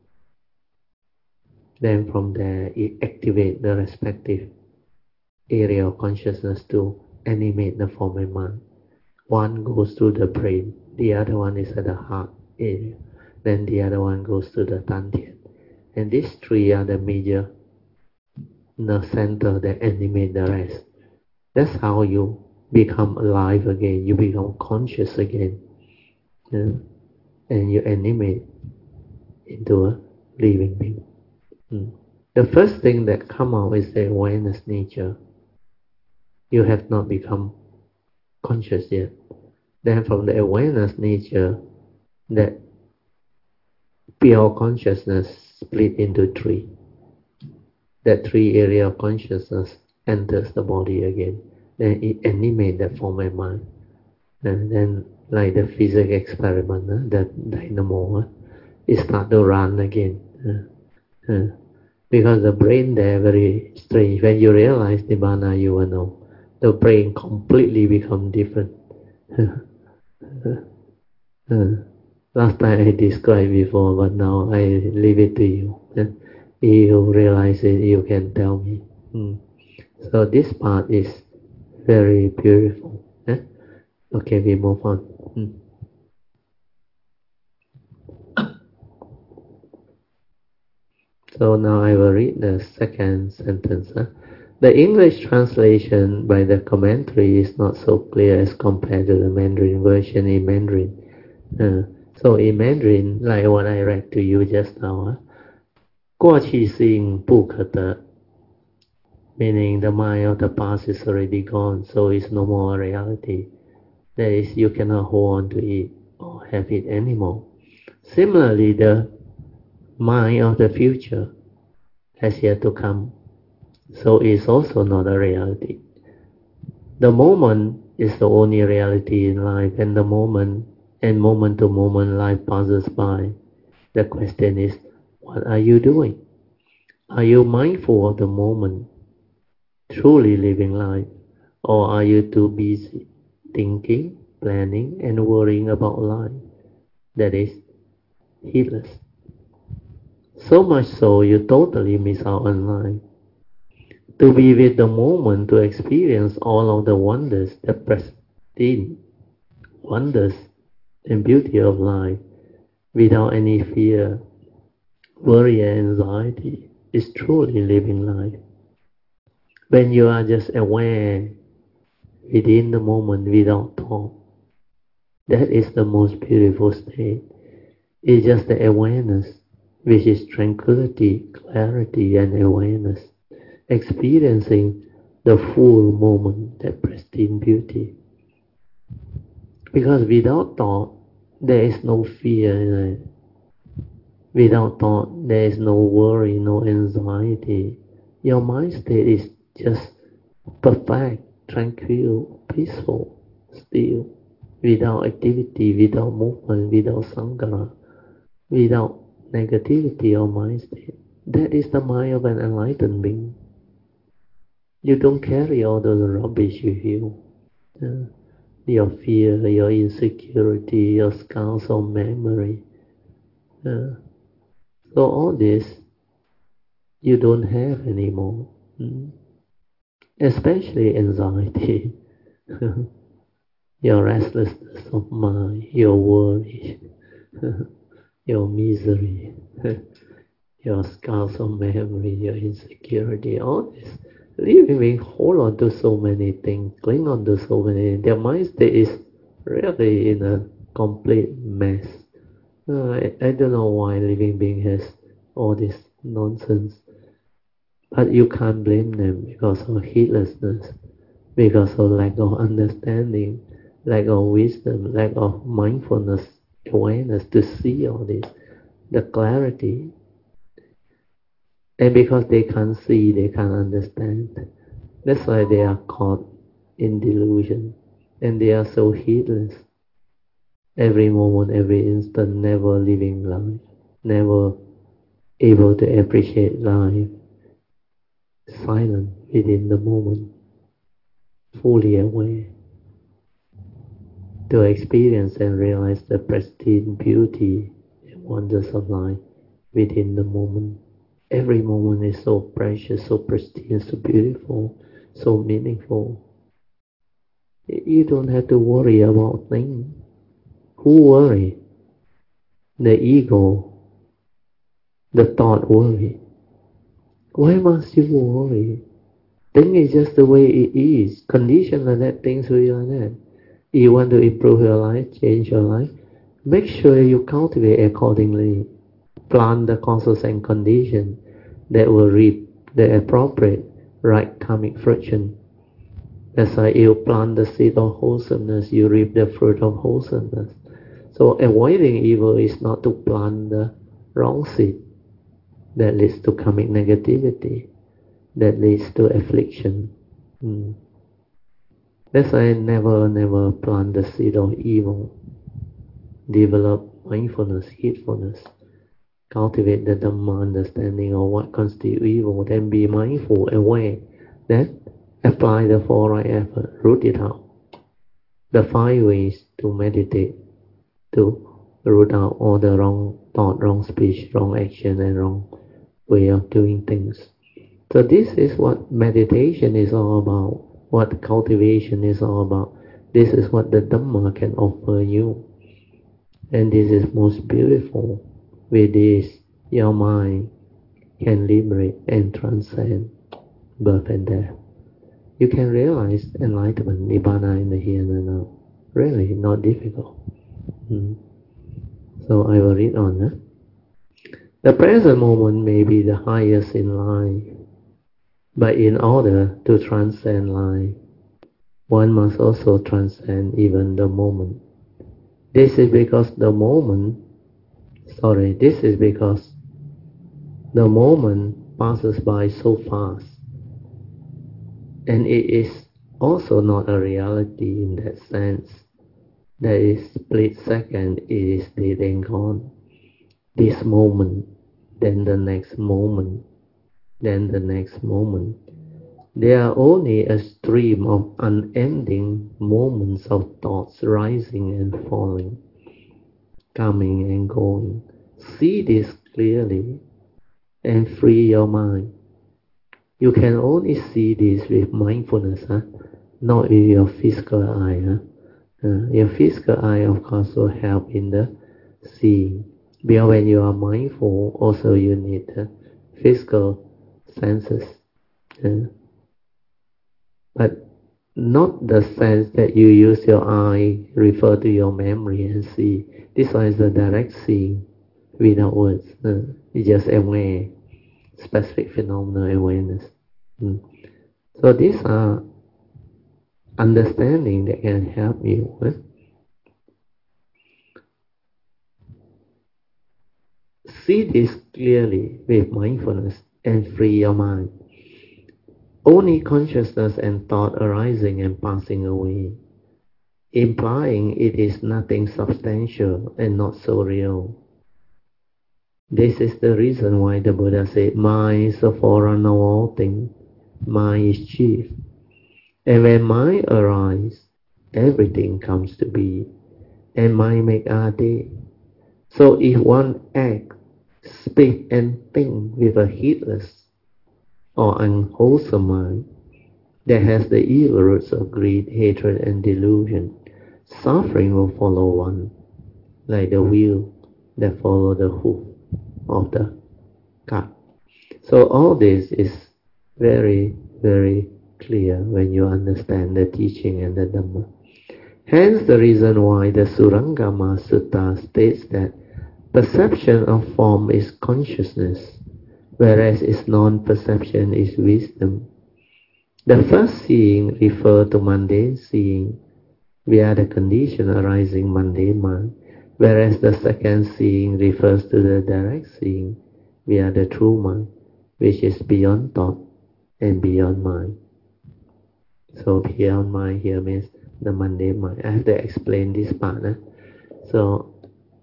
Then from there, it activates the respective area of consciousness to animate the form and mind. One goes to the brain, the other one is at the heart area, then the other one goes to the dantian. And these three are the major nerve center that animate the rest. That's how you become alive again, you become conscious again, yeah? And you animate into a living being. Mm. The first thing that come out is the awareness nature. You have not become conscious yet. Then from the awareness nature, that pure consciousness split into three. That three area of consciousness enters the body again. Then it animates the form and mind. And then like the physics experiment, uh, that dynamo, uh, it start to run again. Uh, uh, because the brain there very strange. When you realize Nibbana, you will know. The brain completely become different. uh, last time I described before, but now I leave it to you. Uh, if you realize it, you can tell me. Mm. So this part is very beautiful. Eh? Okay, we move on. Mm. So now I will read the second sentence. Huh? The English translation by the commentary is not so clear as compared to the Mandarin version in Mandarin. Uh, so in Mandarin, like what I read to you just now, huh? 过去性不可得, meaning the mind of the past is already gone, so it's no more reality. That is, you cannot hold on to it or have it anymore. Similarly, the mind of the future has yet to come, so it's also not a reality. The moment is the only reality in life, and the moment and moment to moment life passes by. The question is, what are you doing? Are you mindful of the moment, truly living life, or are you too busy thinking, planning, and worrying about life that is heedless? So much so you totally miss out on life. To be with the moment, to experience all of the wonders, the pristine wonders and beauty of life without any fear, worry, and anxiety is truly living life. When you are just aware within the moment without thought, that is the most beautiful state. It's just the awareness, which is tranquility, clarity, and awareness, experiencing the full moment, that pristine beauty. Because without thought, there is no fear in it. Without thought, there is no worry, no anxiety. Your mind state is just perfect, tranquil, peaceful, still, without activity, without movement, without sankhara, without negativity or mind state. That is the mind of an enlightened being. You don't carry all those rubbish with you. Uh, your fear, your insecurity, your scars of memory. Uh, so all this you don't have anymore. Mm. Especially anxiety, your restlessness of mind, your worry, your misery, your scars of memory, your insecurity, all this. Living being hold on to so many things, cling on to so many things. Their mind state is really in a complete mess. Uh, I, I don't know why living being has all this nonsense. But you can't blame them because of heedlessness, because of lack of understanding, lack of wisdom, lack of mindfulness, awareness to see all this, the clarity. And because they can't see, they can't understand. That's why they are caught in delusion. And they are so heedless. Every moment, every instant, never living life, never able to appreciate life, silent within the moment, fully aware, to experience and realize the pristine beauty and wonders of life within the moment. Every moment is so precious, so pristine, so beautiful, so meaningful. You don't have to worry about things. Who worry? The ego, the thought worry. Why must you worry? Thing is just the way it is. Condition like that, things will be like that. You want to improve your life, change your life, make sure you cultivate accordingly. Plant the causes and conditions that will reap the appropriate right karmic fruition. That's why you plant the seed of wholesomeness, you reap the fruit of wholesomeness. So avoiding evil is not to plant the wrong seed that leads to karmic negativity, that leads to affliction. Mm. That's why I never, never plant the seed of evil. Develop mindfulness, heedfulness. Cultivate the Dhamma understanding of what constitutes evil, then be mindful, aware, then apply the four right effort, root it out. The five ways to meditate, to root out all the wrong thought, wrong speech, wrong action, and wrong way of doing things. So this is what meditation is all about, what cultivation is all about. This is what the Dhamma can offer you. And this is most beautiful. With this, your mind can liberate and transcend birth and death. You can realize enlightenment, Nibbana in the here and now. Really not difficult. Mm. So I will read on. Huh? The present moment may be the highest in life, but in order to transcend life, one must also transcend even the moment. This is because the moment, sorry, this is because the moment passes by so fast, and it is also not a reality in that sense. That is split second, it is dead and gone. This moment, then the next moment, then the next moment. They are only a stream of unending moments of thoughts rising and falling, coming and going. See this clearly and free your mind. You can only see this with mindfulness, huh? Not with your physical eye. Huh? Uh, your physical eye, of course, will help in the seeing. Because when you are mindful, also you need the physical senses. Uh, but not the sense that you use your eye, refer to your memory and see. This one is the direct seeing without words. Uh, it's just aware, specific phenomena awareness. Mm. So these are understanding that can help you. Eh? See this clearly with mindfulness and free your mind. Only consciousness and thought arising and passing away, implying it is nothing substantial and not so real. This is the reason why the Buddha said, mind is the forerunner of all things, mind is chief. And when mind arises, everything comes to be, and mind make our day. So if one act, speak and think with a heedless or unwholesome mind that has the evil roots of greed, hatred and delusion, suffering will follow one, like the wheel that follow the hoof of the cart. So all this is very, very clear when you understand the teaching and the Dhamma. Hence the reason why the Surangama Sutta states that perception of form is consciousness, whereas its non-perception is wisdom. The first seeing refers to mundane seeing, via the condition arising mundane mind, whereas the second seeing refers to the direct seeing, via the true mind, which is beyond thought and beyond mind. So beyond mind here means the mundane mind. I have to explain this part. Eh? So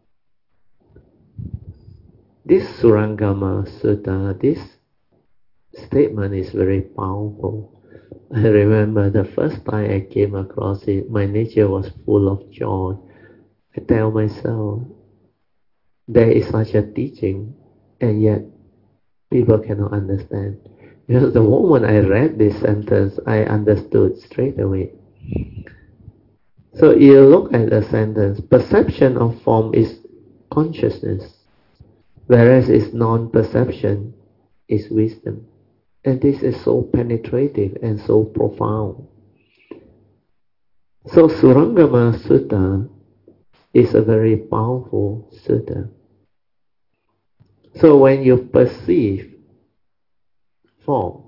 this Surangama Sutta, this statement is very powerful. I remember the first time I came across it, my nature was full of joy. I tell myself, there is such a teaching, and yet people cannot understand. Because the moment I read this sentence, I understood straight away. So you look at the sentence, perception of form is consciousness, whereas its non-perception is wisdom. And this is so penetrative and so profound. So Surangama Sutta is a very powerful sutta. So when you perceive form,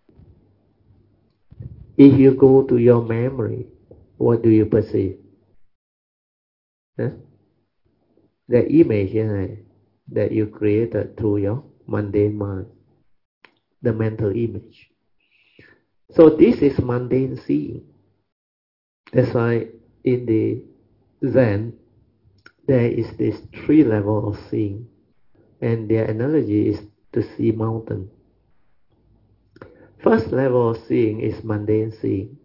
if you go to your memory, what do you perceive? Huh? The image yeah, that you created through your mundane mind, the mental image. So this is mundane seeing. That's why in the Zen, there is this three level of seeing. And their analogy is to see mountain. First level of seeing is mundane seeing.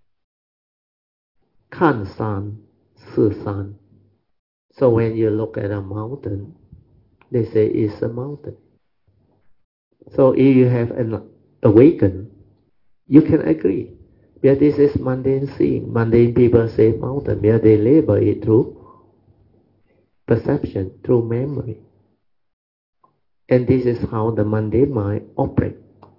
看山, see山. So when you look at a mountain, they say it's a mountain. So if you have an awaken, you can agree. Because this is mundane seeing. Mundane people say mountain because they label it through perception, through memory. And this is how the mundane mind operates.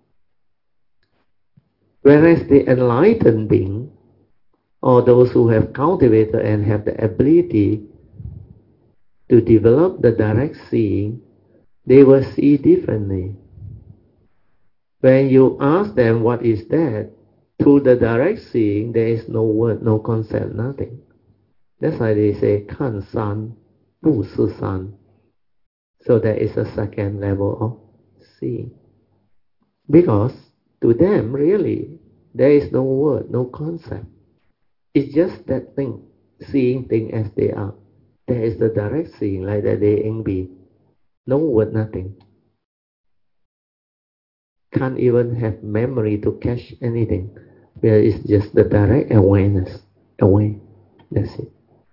Whereas the enlightened being, or those who have cultivated and have the ability to develop the direct seeing, they will see differently. When you ask them what is that, through the direct seeing, there is no word, no concept, nothing. That's why they say 看山不是山. So there is a second level of seeing. Because to them, really, There is no word, no concept. It's just that thing, seeing things as they are. There is the direct seeing, like that day Eng Be. No word, nothing. Can't even have memory to catch anything. Where it's just the direct awareness. Away. That's it.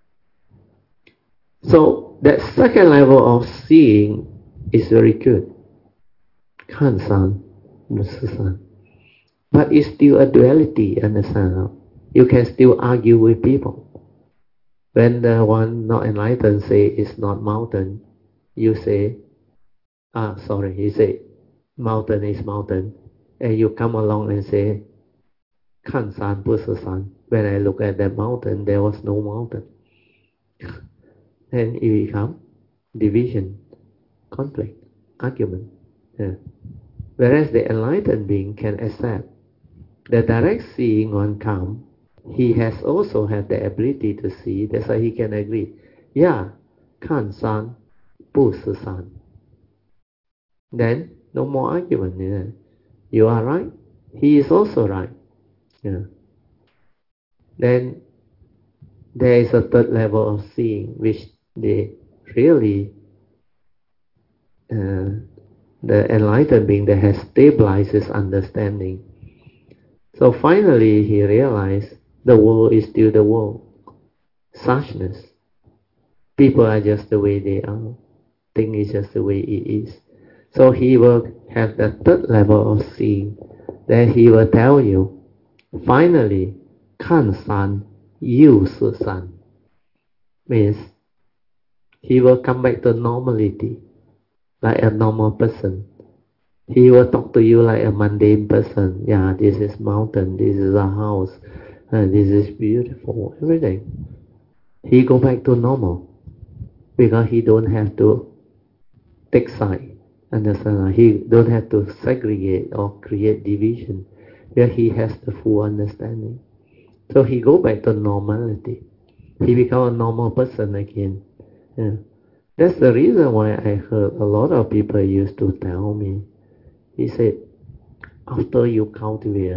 So that second level of seeing is very good. Kan-san, Musu-san. But it's still a duality, understand? You can still argue with people. When the one not enlightened say it's not mountain, you say, ah, sorry, he say, mountain is mountain. And you come along and say, Kan-san, Busu-san. When I look at that mountain, there was no mountain. Then it become division, conflict, argument. Yeah. Whereas the enlightened being can accept the direct seeing on come, he has also had the ability to see. That's why he can agree. Yeah, Kan-san, Bu-su-san. Then no more argument. Yeah. You are right. He is also right. Yeah. Then there is a third level of seeing, which they really, uh, the enlightened being that has stabilized his understanding. So finally he realized the world is still the world. Suchness. People are just the way they are. Thing is just the way it is. So he will have the third level of seeing. Then he will tell you, finally, Kan-san, Yu-su-san. Means he will come back to normality, like a normal person. He will talk to you like a mundane person. Yeah, this is mountain, this is a house, uh, this is beautiful, everything. He go back to normal because he don't have to take side. Understand? He don't have to segregate or create division, where he has the full understanding. So he go back to normality. He become a normal person again. Yeah. That's the reason why I heard a lot of people used to tell me. He said, after you cultivate,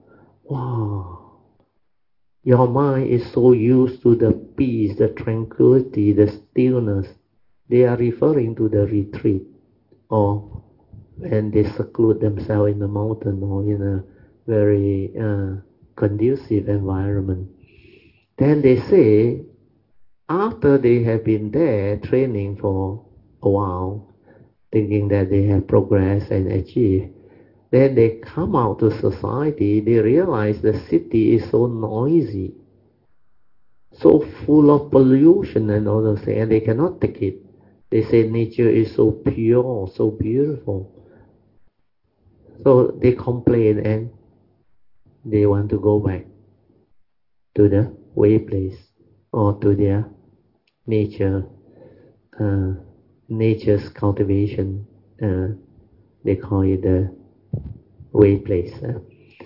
wow, your mind is so used to the peace, the tranquility, the stillness. They are referring to the retreat, or when they seclude themselves in the mountain or in a very uh, conducive environment. Then they say, after they have been there training for a while, thinking that they have progressed and achieved, then they come out to society, they realize the city is so noisy, so full of pollution and all those things, and they cannot take it. They say nature is so pure, so beautiful. So they complain and they want to go back to the way place or to their nature, uh, nature's cultivation. Uh, they call it the way place. Uh.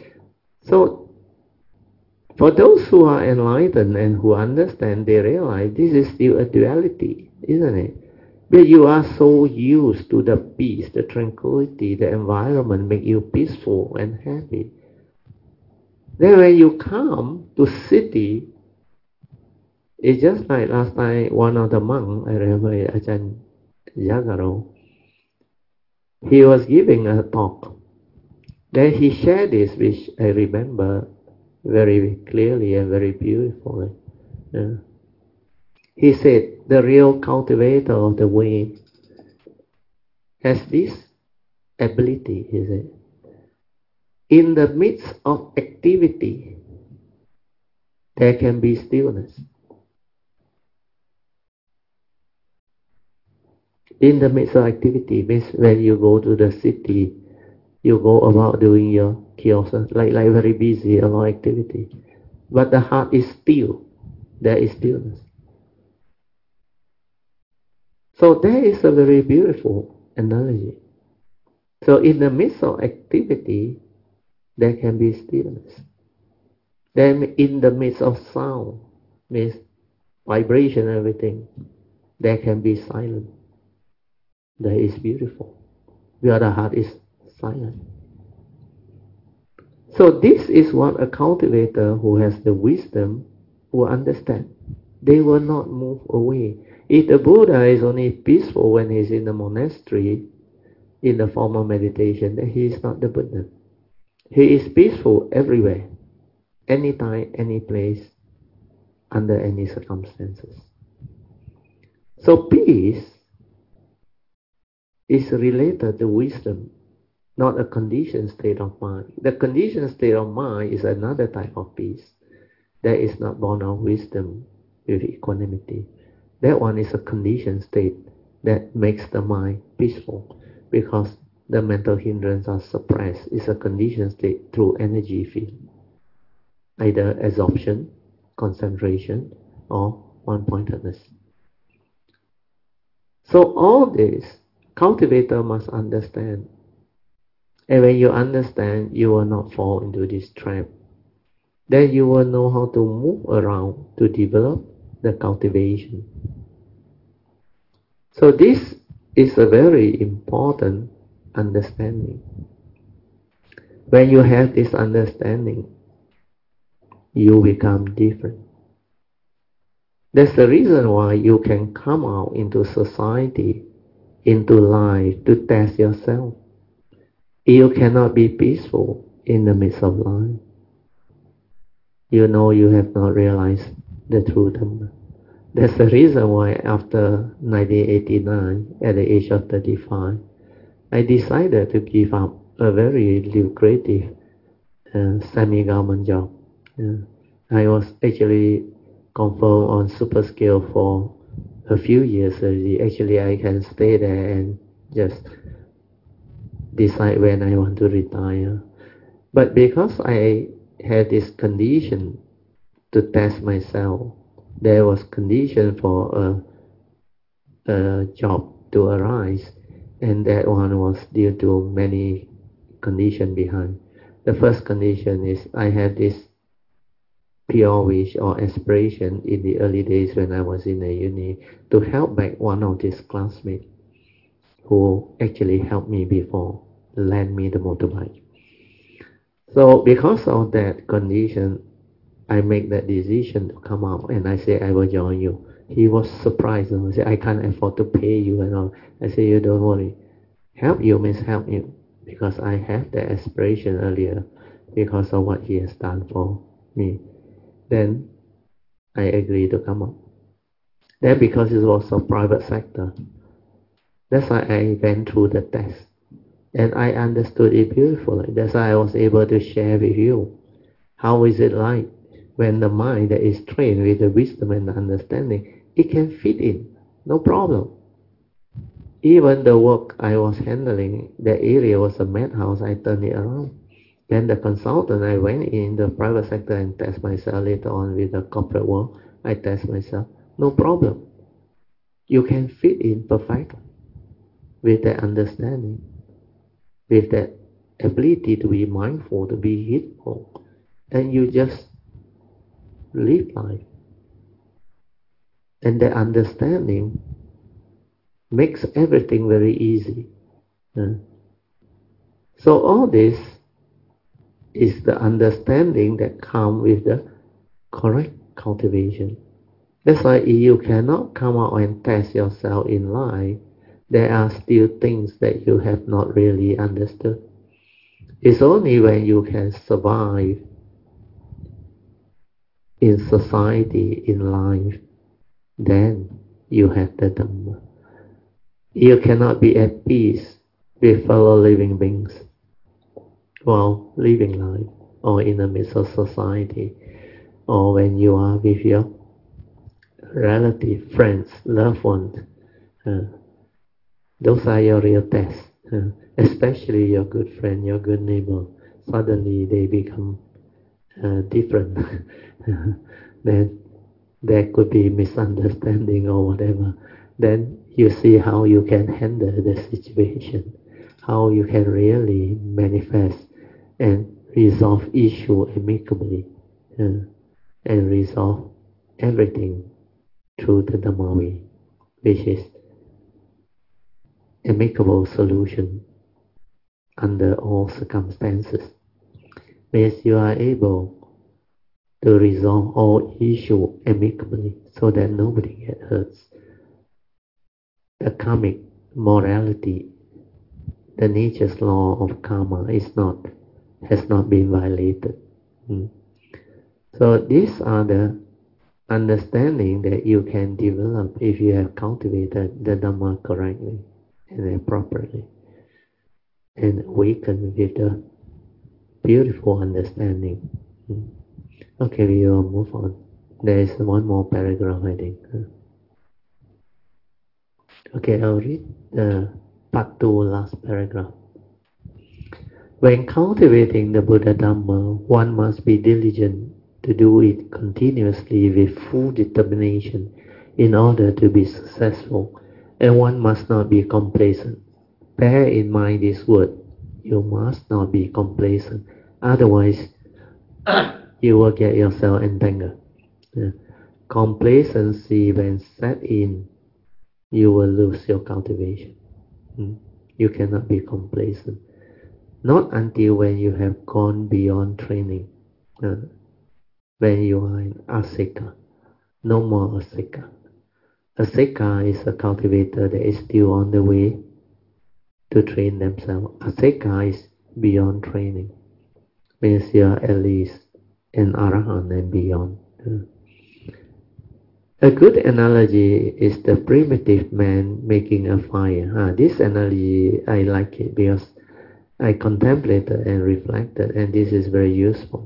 So for those who are enlightened and who understand, they realize this is still a duality, isn't it? But you are so used to the peace, the tranquility, the environment make you peaceful and happy. Then when you come to city, it's just like last time one of the monks, I remember Ajahn Jagaro, he was giving a talk. Then he shared this, which I remember very clearly and very beautifully. Yeah. He said, the real cultivator of the way has this ability, he said. In the midst of activity, there can be stillness. In the midst of activity means when you go to the city, you go about doing your kiosk, like, like very busy, a lot of activity. But the heart is still. There is stillness. So that is a very beautiful analogy. So in the midst of activity, there can be stillness. Then in the midst of sound, means vibration and everything, there can be silence. That is beautiful. Where the heart is silent. So this is what a cultivator who has the wisdom will understand. They will not move away. If the Buddha is only peaceful when he's in the monastery, in the formal meditation, then he is not the Buddha. He is peaceful everywhere, anytime, any place, under any circumstances. So peace is related to wisdom, not a conditioned state of mind. The conditioned state of mind is another type of peace that is not born of wisdom with equanimity. That one is a conditioned state that makes the mind peaceful because the mental hindrance are suppressed. It's a conditioned state through energy field, either absorption, concentration, or one-pointedness. So all this, cultivator must understand. And when you understand, you will not fall into this trap. Then you will know how to move around to develop the cultivation. So this is a very important understanding. When you have this understanding, you become different. That's the reason why you can come out into society, into life, to test yourself. You cannot be peaceful in the midst of life. You know you have not realized the true Dhamma. That's the reason why after nineteen eighty-nine, at the age of thirty-five, I decided to give up a very lucrative uh, semi-government job. Uh, I was actually confirmed on super scale for a few years already. Actually, I can stay there and just decide when I want to retire. But because I had this condition to test myself, there was condition for a, a job to arise, and that one was due to many conditions behind. The first condition is I had this pure wish or aspiration in the early days when I was in the uni to help back one of these classmates who actually helped me before, lend me the motorbike. So because of that condition, I make that decision to come out, and I say I will join you. He was surprised and said, I can't afford to pay you and all. I say, you don't worry. Help you means help you, because I have the aspiration earlier because of what he has done for me. Then I agreed to come out. Then because it was a private sector, that's why I went through the test. And I understood it beautifully. That's why I was able to share with you. How is it like when the mind that is trained with the wisdom and the understanding, it can fit in, no problem. Even the work I was handling, that area was a madhouse, I turned it around. Then the consultant, I went in the private sector and test myself later on with the corporate world. I test myself, no problem. You can fit in perfectly with that understanding, with that ability to be mindful, to be heedful, and you just live life. And that understanding makes everything very easy. Uh, so all this is the understanding that comes with the correct cultivation. That's why you cannot come out and test yourself in life. There are still things that you have not really understood. It's only when you can survive in society, in life, then you have the Dhamma. You cannot be at peace with fellow living beings while living life, or in the midst of society, or when you are with your relative, friends, loved ones. Uh, those are your real tests, uh, especially your good friend, your good neighbor. Suddenly they become uh, different. Then there could be misunderstanding or whatever. Then you see how you can handle the situation, how you can really manifest and resolve issue amicably, uh, and resolve everything through the Dhamma way, which is amicable solution under all circumstances. means you are able to resolve all issues amicably so that nobody gets hurt. The karmic morality, the nature's law of karma is not, has not been violated. Mm. So these are the understanding that you can develop if you have cultivated the Dhamma correctly and properly, and awaken with a beautiful understanding. Mm. Okay, we will move on. There is one more paragraph, I think. Okay, I'll read the part two, last paragraph. When cultivating the Buddha Dhamma, one must be diligent to do it continuously with full determination in order to be successful, and one must not be complacent. Bear in mind this word. You must not be complacent, otherwise you will get yourself entangled. Yeah. Complacency, when set in, you will lose your cultivation. Hmm? You cannot be complacent. Not until when you have gone beyond training. Uh, when you are in asika. No more asika. Asika is a cultivator that is still on the way to train themselves. Asika is beyond training. Means you are at least an arahant and beyond. Uh, A good analogy is the primitive man making a fire. Ah, this analogy, I like it because I contemplated and reflected, and this is very useful.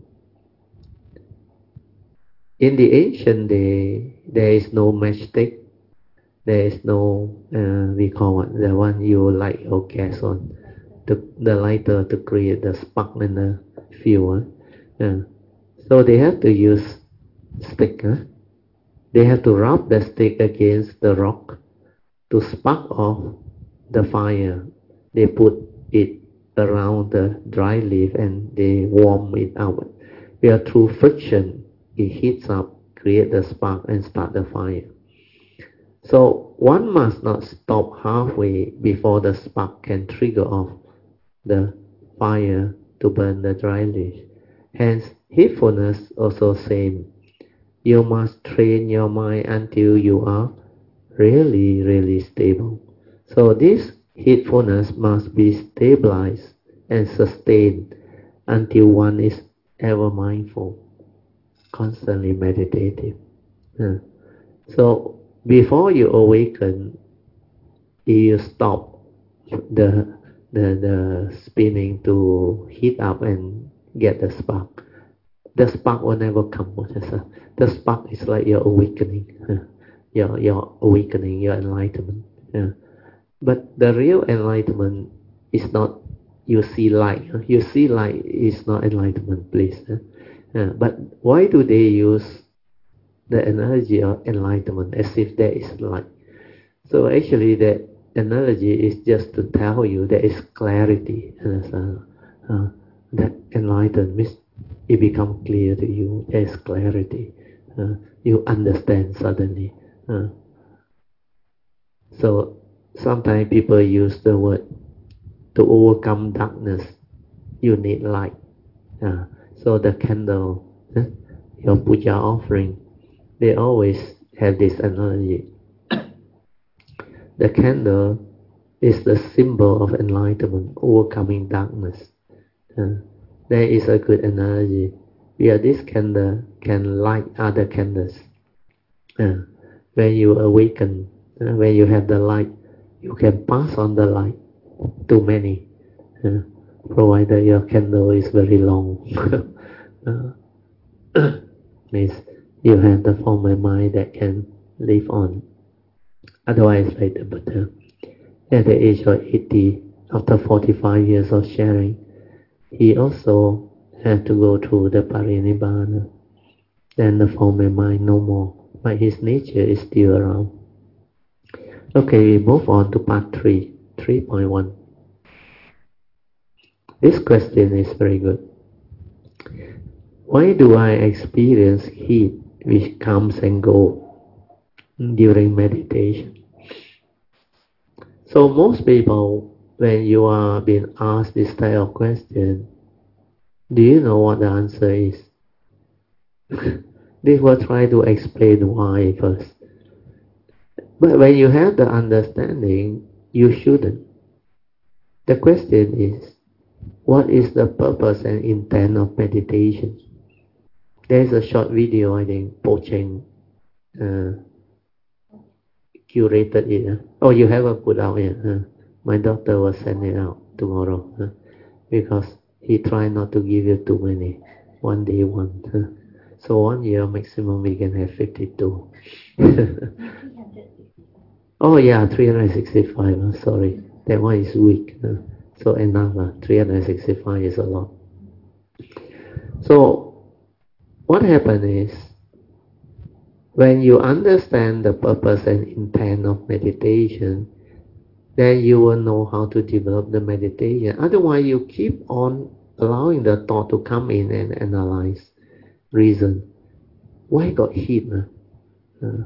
In the ancient day, there is no matchstick. There is no, uh, we call it, the one you light your gas on, the, the lighter to create the spark in the fuel. Uh, so they have to use stick. Huh? They have to rub the stick against the rock to spark off the fire. They put it around the dry leaf and they warm it out. Where through friction, it heats up, create the spark and start the fire. So one must not stop halfway before the spark can trigger off the fire to burn the dry leaf. Hence, heedfulness also same. You must train your mind until you are really, really stable. So this heedfulness must be stabilized and sustained until one is ever mindful, constantly meditative. Uh, so before you awaken, you stop the the the spinning to heat up and get the spark. The spark will never come. The spark is like your awakening, uh, your your awakening, your enlightenment. Yeah. But the real enlightenment is not you see light. You see light is not enlightenment, please. Uh, but why do they use the analogy of enlightenment as if there is light? So actually, the analogy is just to tell you there is clarity. Uh, uh, that enlightenment means it becomes clear to you. There is clarity. Uh, you understand suddenly. Uh, so sometimes people use the word to overcome darkness. You need light. Uh, so the candle, uh, your puja offering, they always have this analogy. The candle is the symbol of enlightenment, overcoming darkness. Uh, there is a good analogy where this candle can light other candles. Uh, when you awaken, uh, when you have the light, you can pass on the light to many, uh, provided your candle is very long. uh, means you have the form of mind that can live on. Otherwise, like the Buddha, at the age of eighty, after forty-five years of sharing, he also had to go through the parinibbana. Then the form of mind no more, but his nature is still around. Okay, we move on to part three, three point one. This question is very good. Why do I experience heat which comes and goes during meditation? So most people, when you are being asked this type of question, Do you know what the answer is? They will try to explain why first. But when you have the understanding, you shouldn't. The question is, what is the purpose and intent of meditation? There's a short video, I think, Po Cheng uh, curated it. Huh? Oh, you haven't put out yet. Huh? My doctor will send it out tomorrow. Huh? Because he try not to give you too many. One day one. Huh? So one year maximum we can have fifty-two. Oh yeah, three hundred sixty-five. Uh, sorry, that one is weak. Uh, so enough. Uh, three hundred sixty-five is a lot. So what happened is, when you understand the purpose and intent of meditation, then you will know how to develop the meditation. Otherwise, you keep on allowing the thought to come in and analyze, reason. Why got hit? Uh? Uh,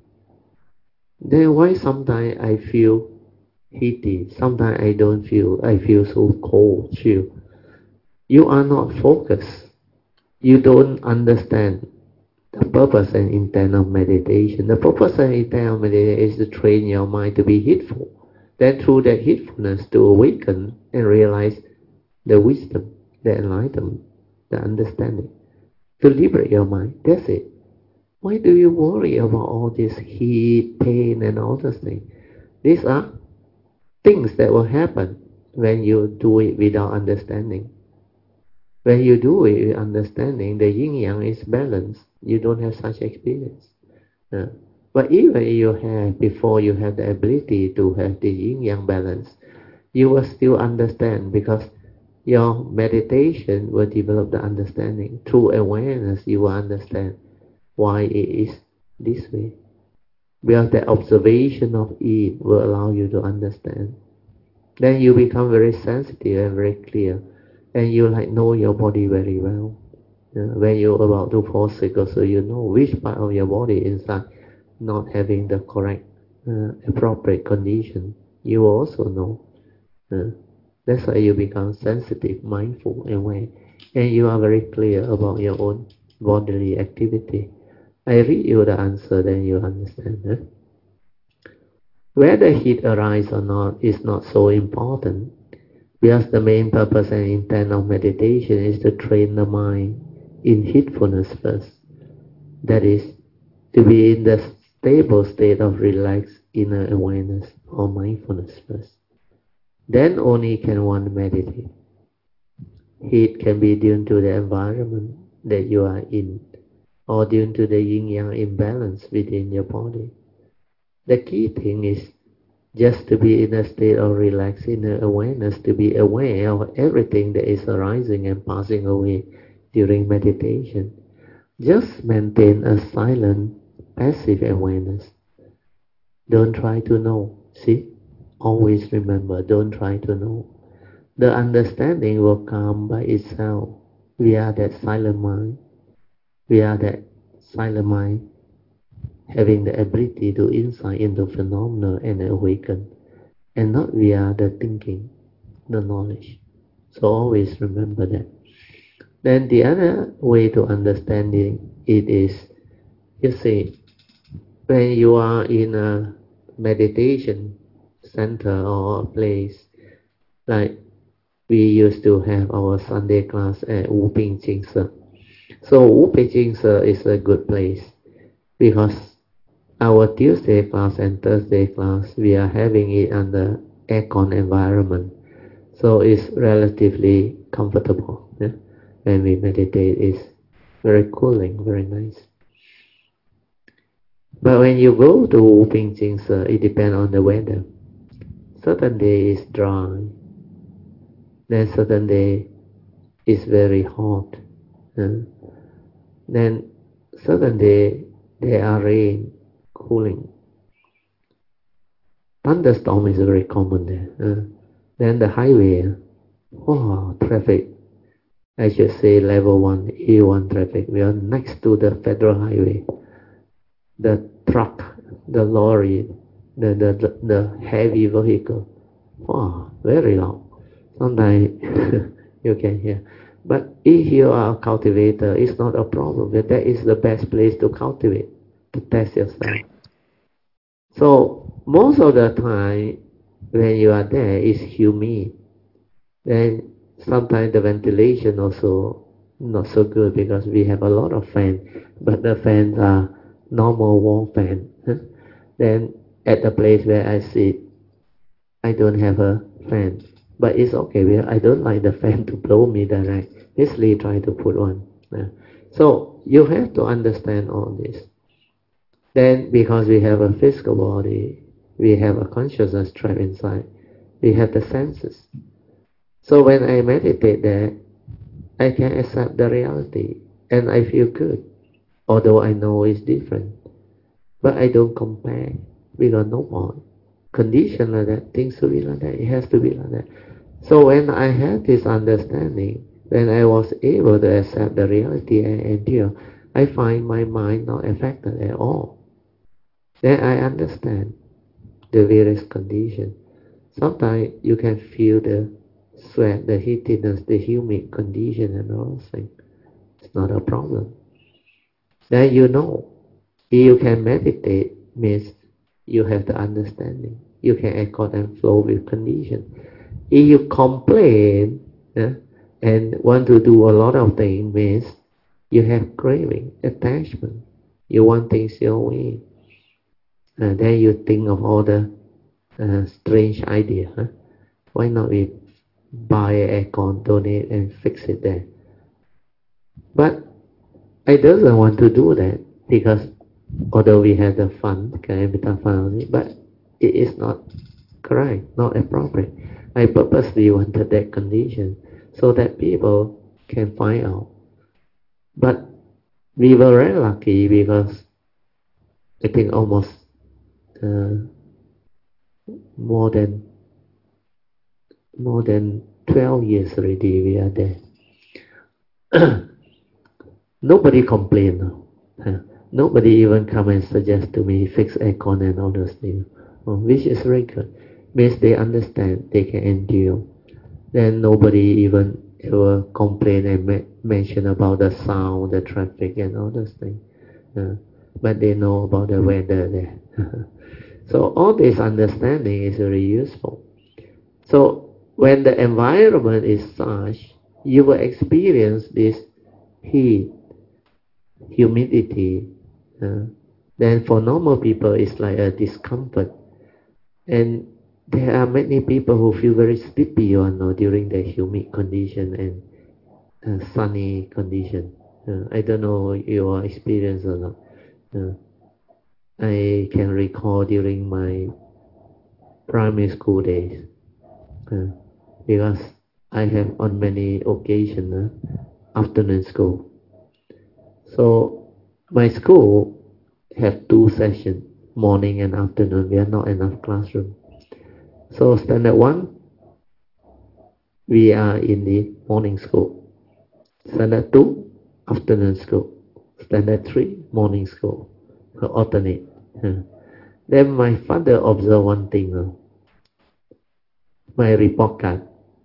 then why sometimes I feel heaty, sometimes I don't feel, I feel so cold, chill. You are not focused. You don't understand the purpose and intent of meditation. The purpose and intent of meditation is to train your mind to be heedful. Then through that heedfulness to awaken and realize the wisdom, the enlightenment, the understanding. To liberate your mind. That's it. Why do you worry about all this heat, pain and all those things? These are things that will happen when you do it without understanding. When you do it with understanding, the yin-yang is balanced. You don't have such experience. Uh, but even if you have, before you have the ability to have the yin-yang balance, you will still understand, because your meditation will develop the understanding. Through awareness, you will understand why it is this way. Because the observation of it will allow you to understand. Then you become very sensitive and very clear, and you like know your body very well. Uh, when you're about to fall sick, so you know which part of your body inside not having the correct, uh, appropriate condition. You also know. Uh, that's why you become sensitive, mindful, and aware, and you are very clear about your own bodily activity. I read you the answer, then you understand. Huh? Whether heat arises or not is not so important, because the main purpose and intent of meditation is to train the mind in heedfulness first. That is, to be in the stable state of relaxed inner awareness or mindfulness first. Then only can one meditate. Heat can be due to the environment that you are in, or due to the yin-yang imbalance within your body. The key thing is just to be in a state of relaxed inner awareness, to be aware of everything that is arising and passing away during meditation. Just maintain a silent, passive awareness. Don't try to know. See? Always remember, don't try to know. The understanding will come by itself. We are that silent mind. We are that silent mind having the ability to insight into phenomena and awaken, and not via the thinking, the knowledge. So always remember that. Then the other way to understanding it is, you see, when you are in a meditation center or a place, like we used to have our Sunday class at Wu Ping Jing Se. So Wu Ping Jing Se is a good place, because our Tuesday class and Thursday class, we are having it under aircon environment. So it's relatively comfortable. Yeah? When we meditate, it's very cooling, very nice. But when you go to Wu Ping Jing Se, it depends on the weather. Certain day is dry. Then certain day is very hot. Uh, then certain day there are rain, cooling. Thunderstorm is very common there. Uh, then the highway, wow, traffic. I should say level one, A one traffic. We are next to the federal highway. The truck, the lorry, the the, the, the heavy vehicle. Wow, very loud. Sometimes you can hear. But if you are a cultivator, it's not a problem. That is the best place to cultivate, to test yourself. So most of the time, when you are there, it's humid. Then sometimes the ventilation also not so good because we have a lot of fans, but the fans are normal wall fan. Then at the place where I sit, I don't have a fan, but it's okay. Because I don't like the fan to blow me direct. Basically, try to put one. Yeah. So you have to understand all this. Then, because we have a physical body, we have a consciousness trapped inside. We have the senses. So when I meditate there, I can accept the reality, and I feel good, although I know it's different. But I don't compare because no more condition like that, things to be like that, it has to be like that. So when I had this understanding, when I was able to accept the reality and endure, I find my mind not affected at all. Then I understand the various conditions. Sometimes you can feel the sweat, the heatiness, the humid condition and all those things. It's not a problem. Then you know, if you can meditate, means you have the understanding. You can accord and flow with condition. If you complain yeah, and want to do a lot of things, means you have craving, attachment. You want things your way. And then you think of all the uh, strange idea. Huh? Why not we buy an aircon, donate and fix it there? But I doesn't want to do that because although we have the fund, capital fund, but it is not correct, not appropriate. I purposely wanted that condition so that people can find out. But we were very lucky because I think almost uh, more than more than twelve years already we are there. Nobody complain now. Huh? Nobody even come and suggest to me fix aircon and all those things, oh, which is very good. Means they understand, they can endure. Then nobody even ever complain and ma- mention about the sound, the traffic and all those things. Uh, but they know about the weather there. So all this understanding is very useful. So when the environment is such, you will experience this heat, humidity. Uh, then for normal people, it's like a discomfort. And there are many people who feel very sleepy, you know, during the humid condition and uh, sunny condition. Uh, I don't know your experience or not. Uh, I can recall during my primary school days, uh, because I have on many occasions uh, afternoon school. So my school have two sessions, morning and afternoon. We are not enough classroom. So standard one, we are in the morning school. Standard two, afternoon school. Standard three, morning school. So alternate. Uh, Then my father observed one thing. Uh, my report card.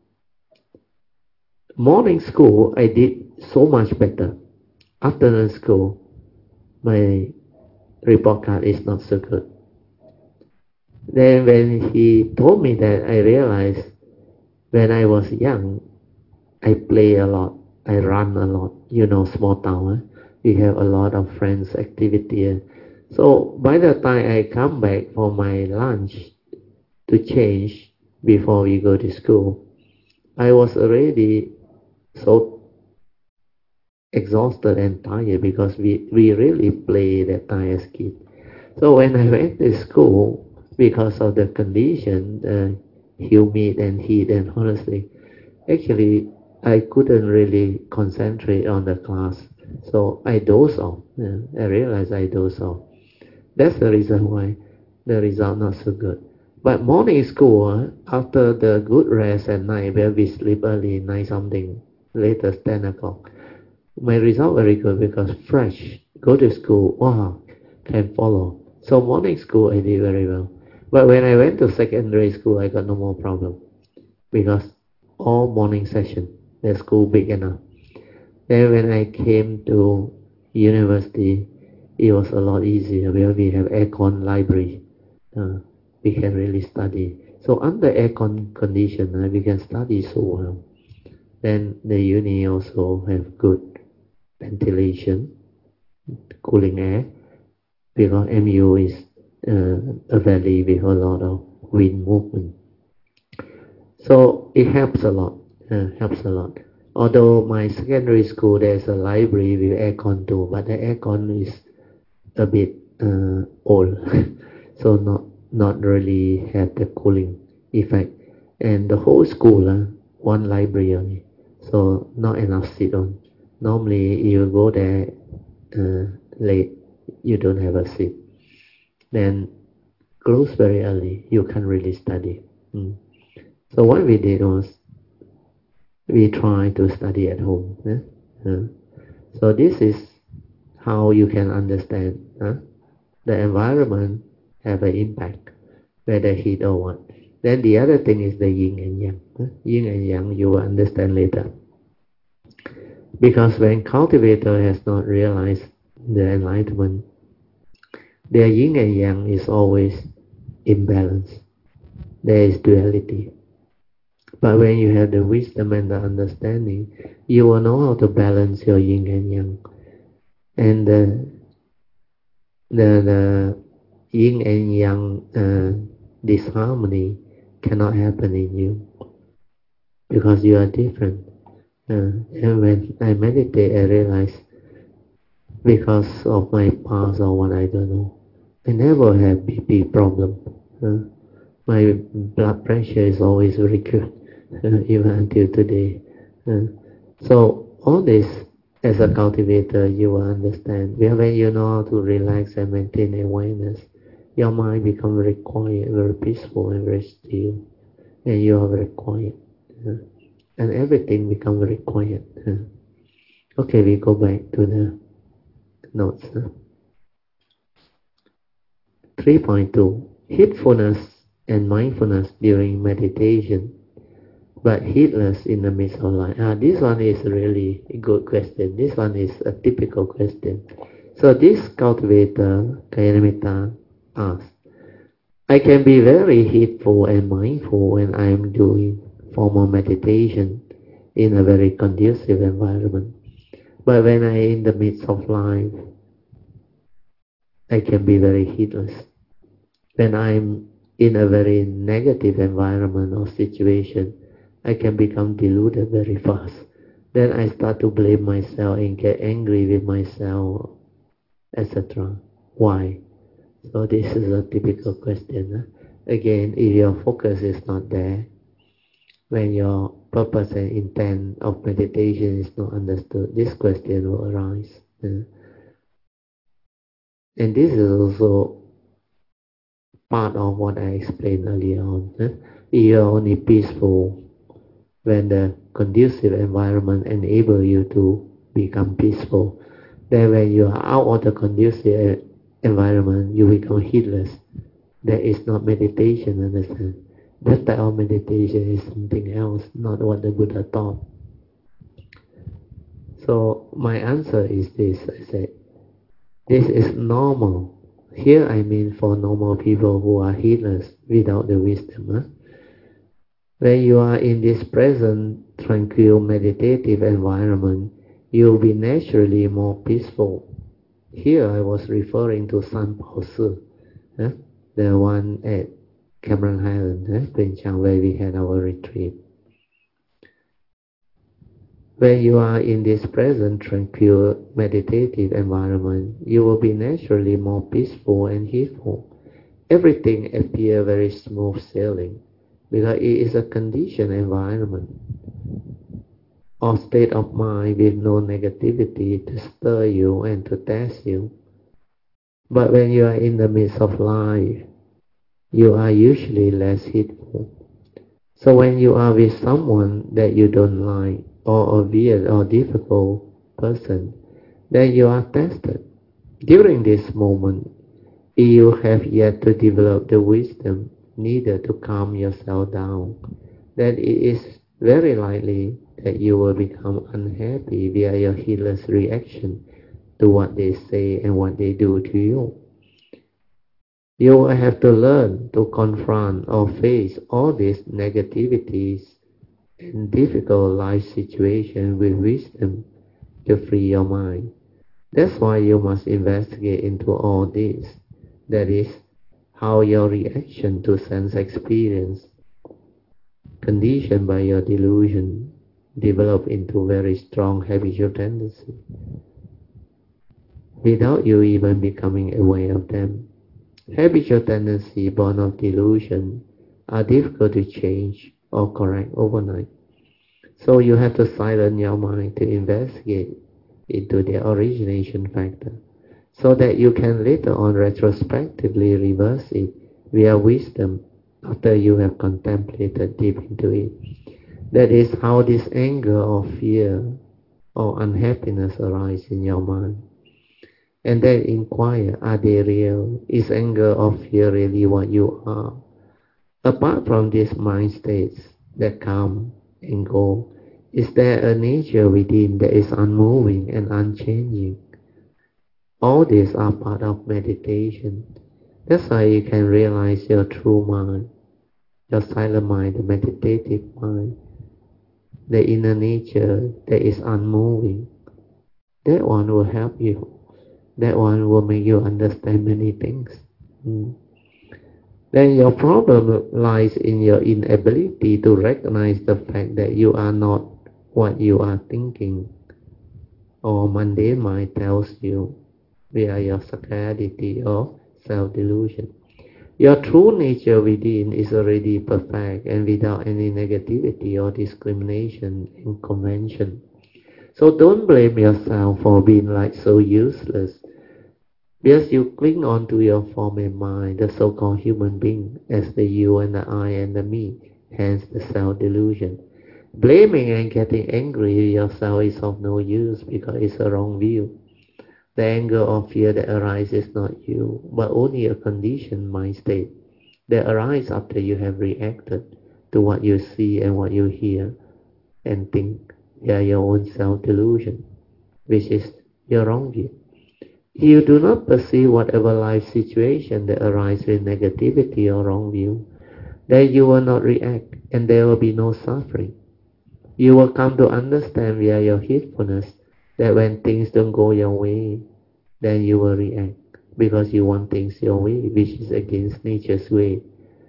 Morning school, I did so much better. Afternoon school, my report card is not so good. Then when he told me that, I realized when I was young, I play a lot. I run a lot. You know, small town. Eh? We have a lot of friends activity. Eh? So by the time I come back for my lunch to change before we go to school, I was already so exhausted and tired because we, we really play that time as kids. So when I went to school, because of the condition, the humid and heat and honestly, actually I couldn't really concentrate on the class. So I dozed off. Yeah, I realized I dozed off. That's the reason why the result not so good. But morning school, uh, after the good rest at night, where we sleep early, nine something, latest ten o'clock, my result very good because fresh. Go to school, wow, can follow. So morning school I did very well. But when I went to secondary school, I got no more problem because all morning session, the school big enough. Then when I came to university, it was a lot easier where we have aircon library. Uh, we can really study. So under aircon condition, uh, we can study so well. Then the uni also have good ventilation, cooling air, because M U is uh, a valley with a lot of wind movement. So it helps a lot, uh, helps a lot. Although my secondary school there's a library with aircon too, but the aircon is a bit uh, old, so not not really have the cooling effect. And the whole school, uh, one library only, so not enough seat on. Normally you go there uh, late, you don't have a seat. Then close very early, you can't really study. Mm. So what we did was we try to study at home. Eh? Uh, so this is how you can understand uh, the environment have an impact, whether heat or what. Then the other thing is the yin and yang. Uh, yin and yang you will understand later. Because when cultivator has not realized the enlightenment, their yin and yang is always imbalance. There is duality. But when you have the wisdom and the understanding, you will know how to balance your yin and yang. And the the, the yin and yang uh, disharmony cannot happen in you because you are different. Uh, and when I meditate, I realize because of my past or what I don't know, I never have B P problem. Uh, my blood pressure is always very good, uh, even until today. Uh, so all this, as a cultivator, you will understand. When you know how to relax and maintain awareness, your mind becomes very quiet, very peaceful, and very still, and you are very quiet, uh, and everything becomes very quiet. Uh. Okay, we go back to the notes. Uh. three point two. Heedfulness and mindfulness during meditation, but heedless in the midst of life. Ah, this one is really a good question. This one is a typical question. So this cultivator, Kayanamita, asked, I can be very heedful and mindful when I am doing formal meditation in a very conducive environment. But when I am in the midst of life, I can be very heedless. When I'm in a very negative environment or situation, I can become deluded very fast. Then I start to blame myself and get angry with myself, et cetera. Why? So this is a typical question. Huh? Again, if your focus is not there, when your purpose and intent of meditation is not understood, this question will arise. Huh? And this is also part of what I explained earlier on. Huh? You are only peaceful when the conducive environment enable you to become peaceful. Then when you are out of the conducive environment, you become heedless. That is not meditation, understand? That type of meditation is something else, not what the Buddha taught. So my answer is this, I said, this is normal. Here I mean for normal people who are heedless without the wisdom. Huh? When you are in this present tranquil meditative environment, you will be naturally more peaceful. Here I was referring to San Pao Si, huh? The one at Cameron Highland, huh? Prince Chang, where we had our retreat. When you are in this present tranquil meditative environment, you will be naturally more peaceful and heedful. Everything appears very smooth sailing because it is a conditioned environment or state of mind with no negativity to stir you and to test you. But when you are in the midst of life, you are usually less heedful. So when you are with someone that you don't like, or a weird or difficult person, then you are tested. During this moment, you have yet to develop the wisdom needed to calm yourself down, then it is very likely that you will become unhappy via your heedless reaction to what they say and what they do to you. You will have to learn to confront or face all these negativities and difficult life situations with wisdom to free your mind. That's why you must investigate into all this. That is, how your reaction to sense experience, conditioned by your delusion, develop into very strong habitual tendency, without you even becoming aware of them. Habitual tendency born of delusion are difficult to change or correct overnight. So you have to silence your mind to investigate into the origination factor, so that you can later on retrospectively reverse it via wisdom after you have contemplated deep into it. That is how this anger or fear or unhappiness arise in your mind. And then inquire, are they real? Is anger or fear really what you are? Apart from these mind states that come and go, is there a nature within that is unmoving and unchanging? All these are part of meditation. That's how you can realize your true mind, your silent mind, the meditative mind, the inner nature that is unmoving. That one will help you. That one will make you understand many things. Mm. Then your problem lies in your inability to recognize the fact that you are not what you are thinking, or mundane mind tells you via your saccadity or self-delusion. Your true nature within is already perfect and without any negativity or discrimination and convention. So don't blame yourself for being like so useless, because you cling on to your form and mind, the so-called human being, as the you and the I and the me, hence the self-delusion. Blaming and getting angry with yourself is of no use because it's a wrong view. The anger or fear that arises is not you, but only a conditioned mind state that arises after you have reacted to what you see and what you hear and think via your own self-delusion, which is your wrong view. If you do not perceive whatever life situation that arises with negativity or wrong view, then you will not react and there will be no suffering. You will come to understand via your heedfulness that when things don't go your way, then you will react because you want things your way, which is against nature's way,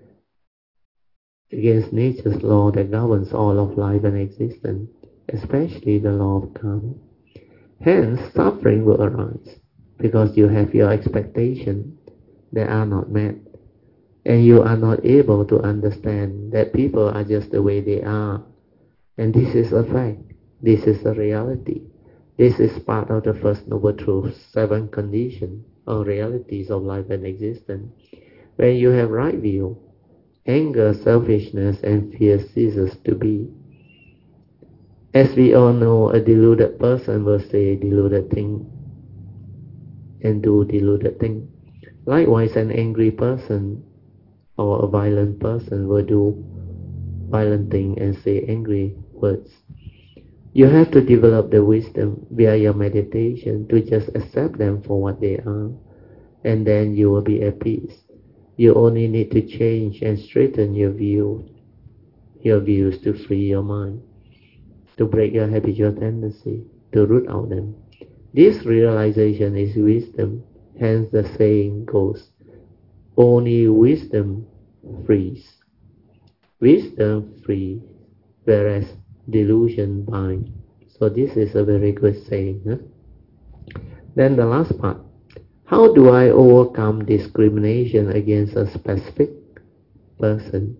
against nature's law that governs all of life and existence, especially the law of karma. Hence, suffering will arise because you have your expectations that are not met, and you are not able to understand that people are just the way they are. And this is a fact. This is a reality. This is part of the First Noble Truth, seven conditions or realities of life and existence. When you have right view, anger, selfishness, and fear ceases to be. As we all know, a deluded person will say deluded thing and do deluded thing. Likewise, an angry person or a violent person will do violent thing and say angry words. You have to develop the wisdom via your meditation to just accept them for what they are, and then you will be at peace. You only need to change and straighten your view, your views to free your mind, to break your habitual tendency, to root out them. This realization is wisdom, hence the saying goes, only wisdom frees. Wisdom free, whereas delusion bind. So this is a very good saying. Huh? Then the last part. How do I overcome discrimination against a specific person?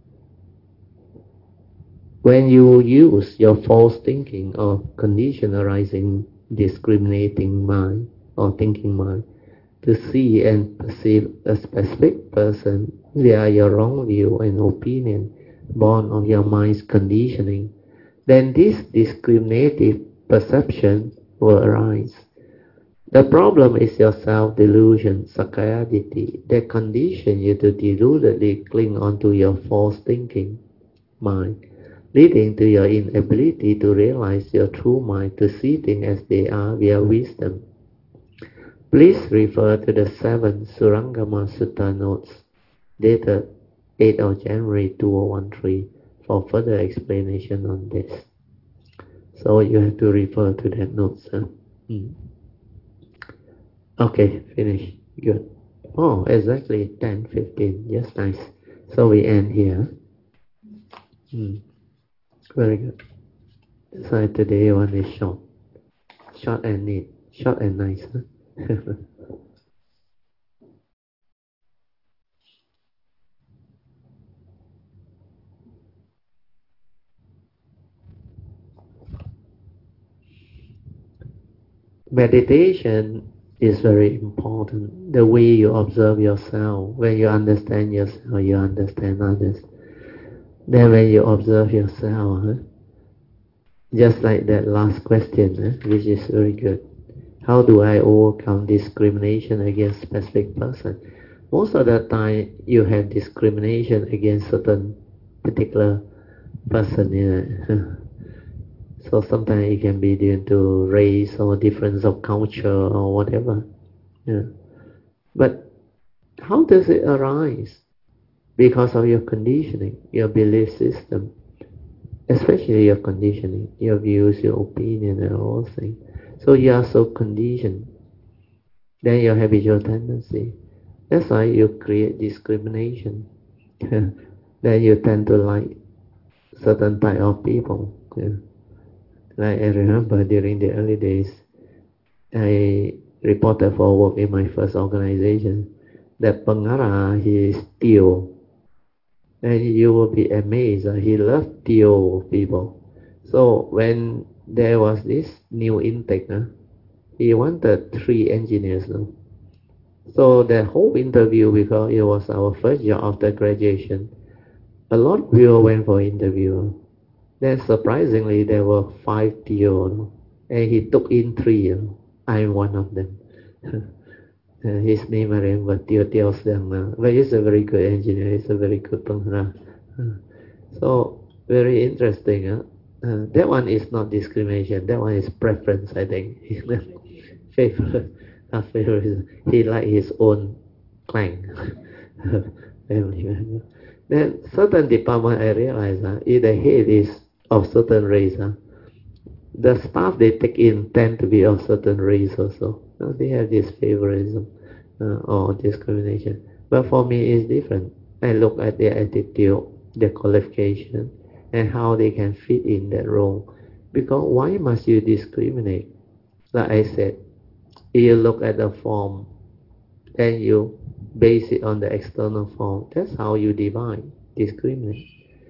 When you use your false thinking or condition arising discriminating mind or thinking mind to see and perceive a specific person via your wrong view and opinion born of your mind's conditioning, then this discriminative perception will arise. The problem is your self-delusion, saccadity, that condition you to deludedly cling onto your false thinking mind, leading to your inability to realize your true mind, to see things as they are via wisdom. Please refer to the seven Surangama Sutta notes dated eighth of January two thousand thirteen for further explanation on this. So you have to refer to that notes. Huh? Mm. Okay, finish. Good. Oh, exactly ten fifteen. Yes, nice. So we end here. Mm. Very good. So today one is short. Short and neat. Short and nice. Huh? Meditation is very important. The way you observe yourself, when you understand yourself, you understand others. Then when you observe yourself, huh? Just like that last question, huh? Which is very good. How do I overcome discrimination against specific person? Most of the time, you have discrimination against certain particular person. Yeah. So sometimes it can be due to race or difference of culture or whatever. Yeah. But how does it arise? Because of your conditioning, your belief system, especially your conditioning, your views, your opinion, and all things. So you are so conditioned. Then your habitual tendency. That's why you create discrimination. Then you tend to like certain type of people. Yeah. Like I remember during the early days, I reported for work in my first organization that Pangara, he steal. And you will be amazed. Uh, he loved steal people. So when there was this new intake, uh, he wanted three engineers. Uh. So the whole interview, because it was our first year after graduation, a lot of people went for interview. Then surprisingly, there were five T O, and he took in three. Uh. I'm one of them. Uh, his name I remember, Teo Teo Siang. Uh, but he's a very good engineer. He's a very good Panghara. Uh, so very interesting. Uh. Uh, that one is not discrimination. That one is preference, I think. Favorite, uh, favorite. He like his own clan, family member. Then certain department, I realize, uh, if the head is of certain race, uh, the staff they take in tend to be of certain race also. Uh, they have this favoritism uh, or discrimination. But for me, it's different. I look at their attitude, their qualification, and how they can fit in that role. Because why must you discriminate? Like I said, if you look at the form, then you base it on the external form. That's how you divide, discriminate.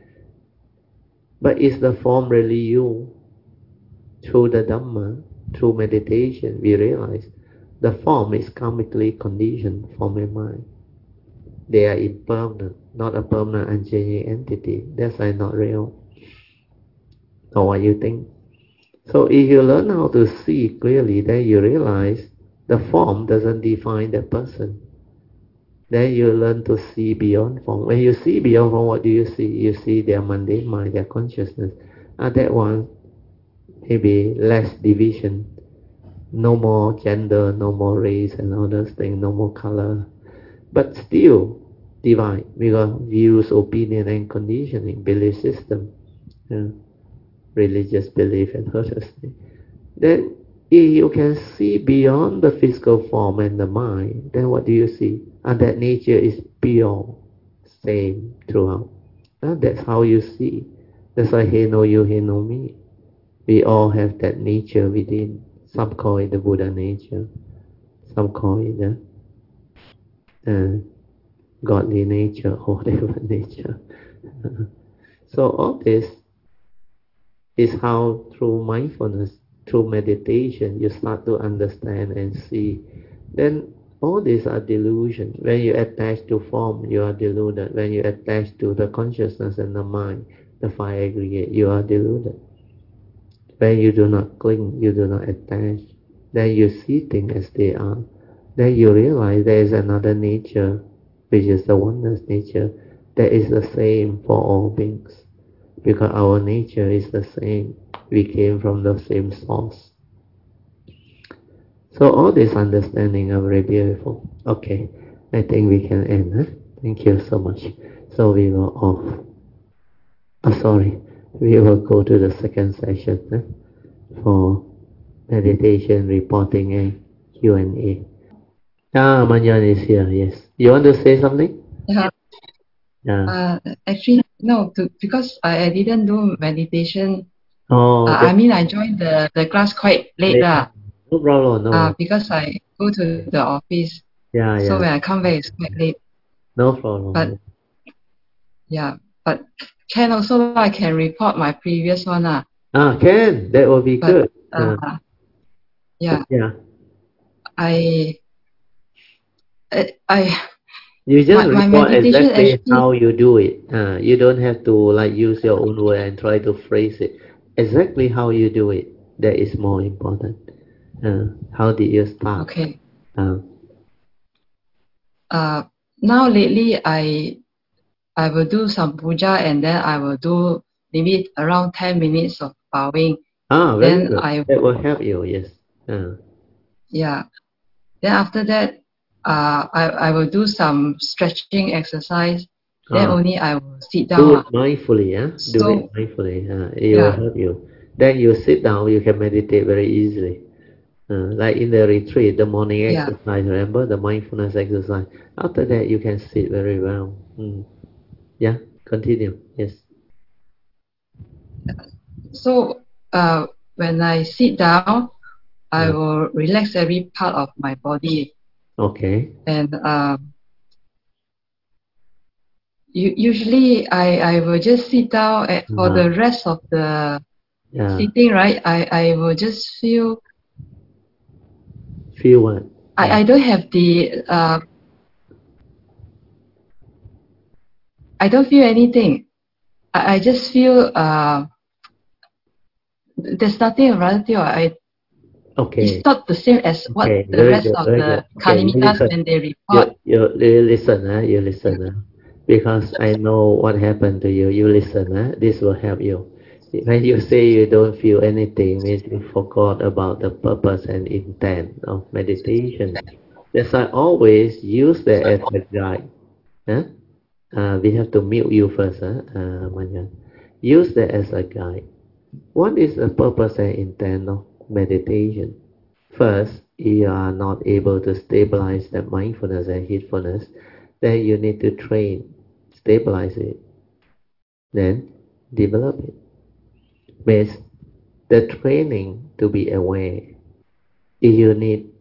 But is the form really you? Through the Dhamma, through meditation, we realize the form is karmically conditioned for my mind. They are impermanent, not a permanent unchanging entity. That's why not real. Or what you think. So if you learn how to see clearly, then you realize the form doesn't define the person. Then you learn to see beyond form. When you see beyond form, what do you see? You see their mundane mind, their consciousness. And that one, maybe less division, no more gender, no more race and all those things, no more color. But still divine, because views, opinion and conditioning, belief system, yeah, religious belief and others. Then if you can see beyond the physical form and the mind, then what do you see? And that nature is pure, same throughout. And that's how you see. That's why he know you, he know me. We all have that nature within. Some call it the Buddha nature. Some call it the uh, godly nature or whatever nature. So all this is how through mindfulness, through meditation, you start to understand and see. Then all these are delusion. When you attach to form, you are deluded. When you attach to the consciousness and the mind, the five aggregate, you are deluded. When you do not cling, you do not attach, then you see things as they are. Then you realize there is another nature, which is the oneness nature, that is the same for all beings. because our nature is the same. We came from the same source. So all this understanding are very beautiful. Okay, I think we can end. Huh? Thank you so much. So we will off. Oh, sorry. We will go to the second session huh? for meditation, reporting, and Q and A. Ah, Manyan is here. Yes. You want to say something? Yeah. Yeah. Uh, actually, no, to, because I, I didn't do meditation. Oh, Uh, I mean, I joined the, the class quite late, uh, no problem. No. uh, because I go to the office. Yeah, So yeah. when I come back, it's quite late. No problem. But yeah, but can also I can report my previous one. Uh, ah, can. That will be but good. uh, Uh, yeah, yeah. I, I, I You just my, my report meditation exactly actually, how you do it. Uh, you don't have to like use your own word and try to phrase it. Exactly how you do it. That is more important. Uh, how did you start? okay. Uh, Uh, now lately I I will do some puja and then I will do maybe around ten minutes of bowing. ah, very Then good. I That will, will help you. Yes. Uh, yeah. Then after that, uh, I, I will do some stretching exercise. Then ah, only I will sit do down. it Uh. mindfully. Yeah. Do it So mindfully. Uh, it will yeah, help you. Then you sit down. You can meditate very easily. Uh, like in the retreat, the morning yeah. exercise, remember the mindfulness exercise. After that, you can sit very well. Mm. Yeah, continue. Yes. So uh, when I sit down, I Uh, will relax every part of my body. okay. And um, u- usually I, I will just sit down and for Uh, the rest of the yeah. sitting, right? I, I will just feel Feel what? Uh, I, I don't have the uh, I don't feel anything. I, I just feel uh, there's nothing relative. I It's okay. not the same as what Okay. the Very rest good. of Very good. the Okay. You Kalimitas listen. when they You report. you, you listen. Huh? You listen. Huh? Because I know what happened to you. You listen. Huh? This will help you. When you say you don't feel anything, means you forgot about the purpose and intent of meditation. That's why I always use that as a guide. Huh? Uh, we have to mute you first, huh? uh, Manyan. Use that as a guide. What is the purpose and intent of meditation? First, you are not able to stabilize that mindfulness and heedfulness, then you need to train, stabilize it, then develop it. Means the training to be aware. You need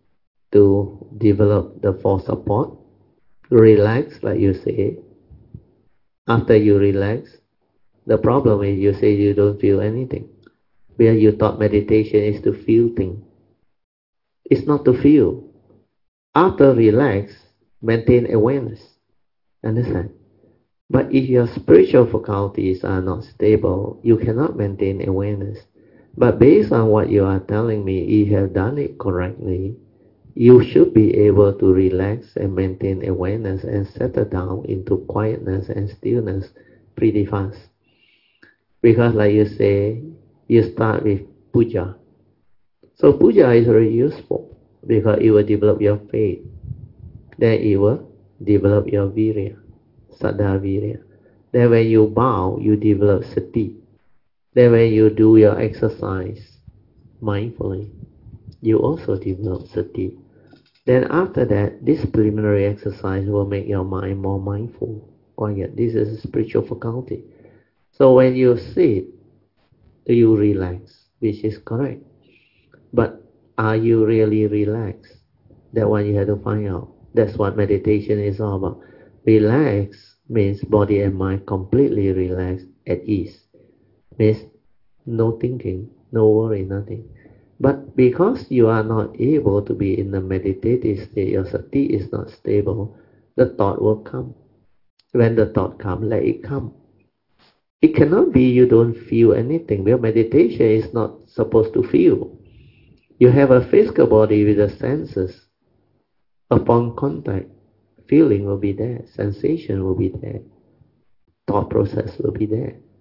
to develop the force support, relax, like you say. After you relax, the problem is you say you don't feel anything. Where you thought meditation is to feel things. It's not to feel. After relax, maintain awareness. Understand? But if your spiritual faculties are not stable, you cannot maintain awareness. But based on what you are telling me, you have done it correctly. You should be able to relax and maintain awareness and settle down into quietness and stillness pretty fast. Because like you say, you start with puja. So puja is very useful because it will develop your faith. Then it will develop your virya, saddha virya. Then when you bow, you develop sati. Then when you do your exercise mindfully, you also develop sati. Then after that, this preliminary exercise will make your mind more mindful, quiet. This is a spiritual faculty. So when you sit, you relax, which is correct. But are you really relaxed? That one you have to find out. That's what meditation is all about. Relax means body and mind completely relaxed at ease. Means no thinking, no worry, nothing. But because you are not able to be in the meditative state, your sati is not stable, the thought will come. When the thought comes, let it come. It cannot be you don't feel anything. Because meditation is not supposed to feel. You have a physical body with the senses. Upon contact, feeling will be there, sensation will be there, thought process will be there.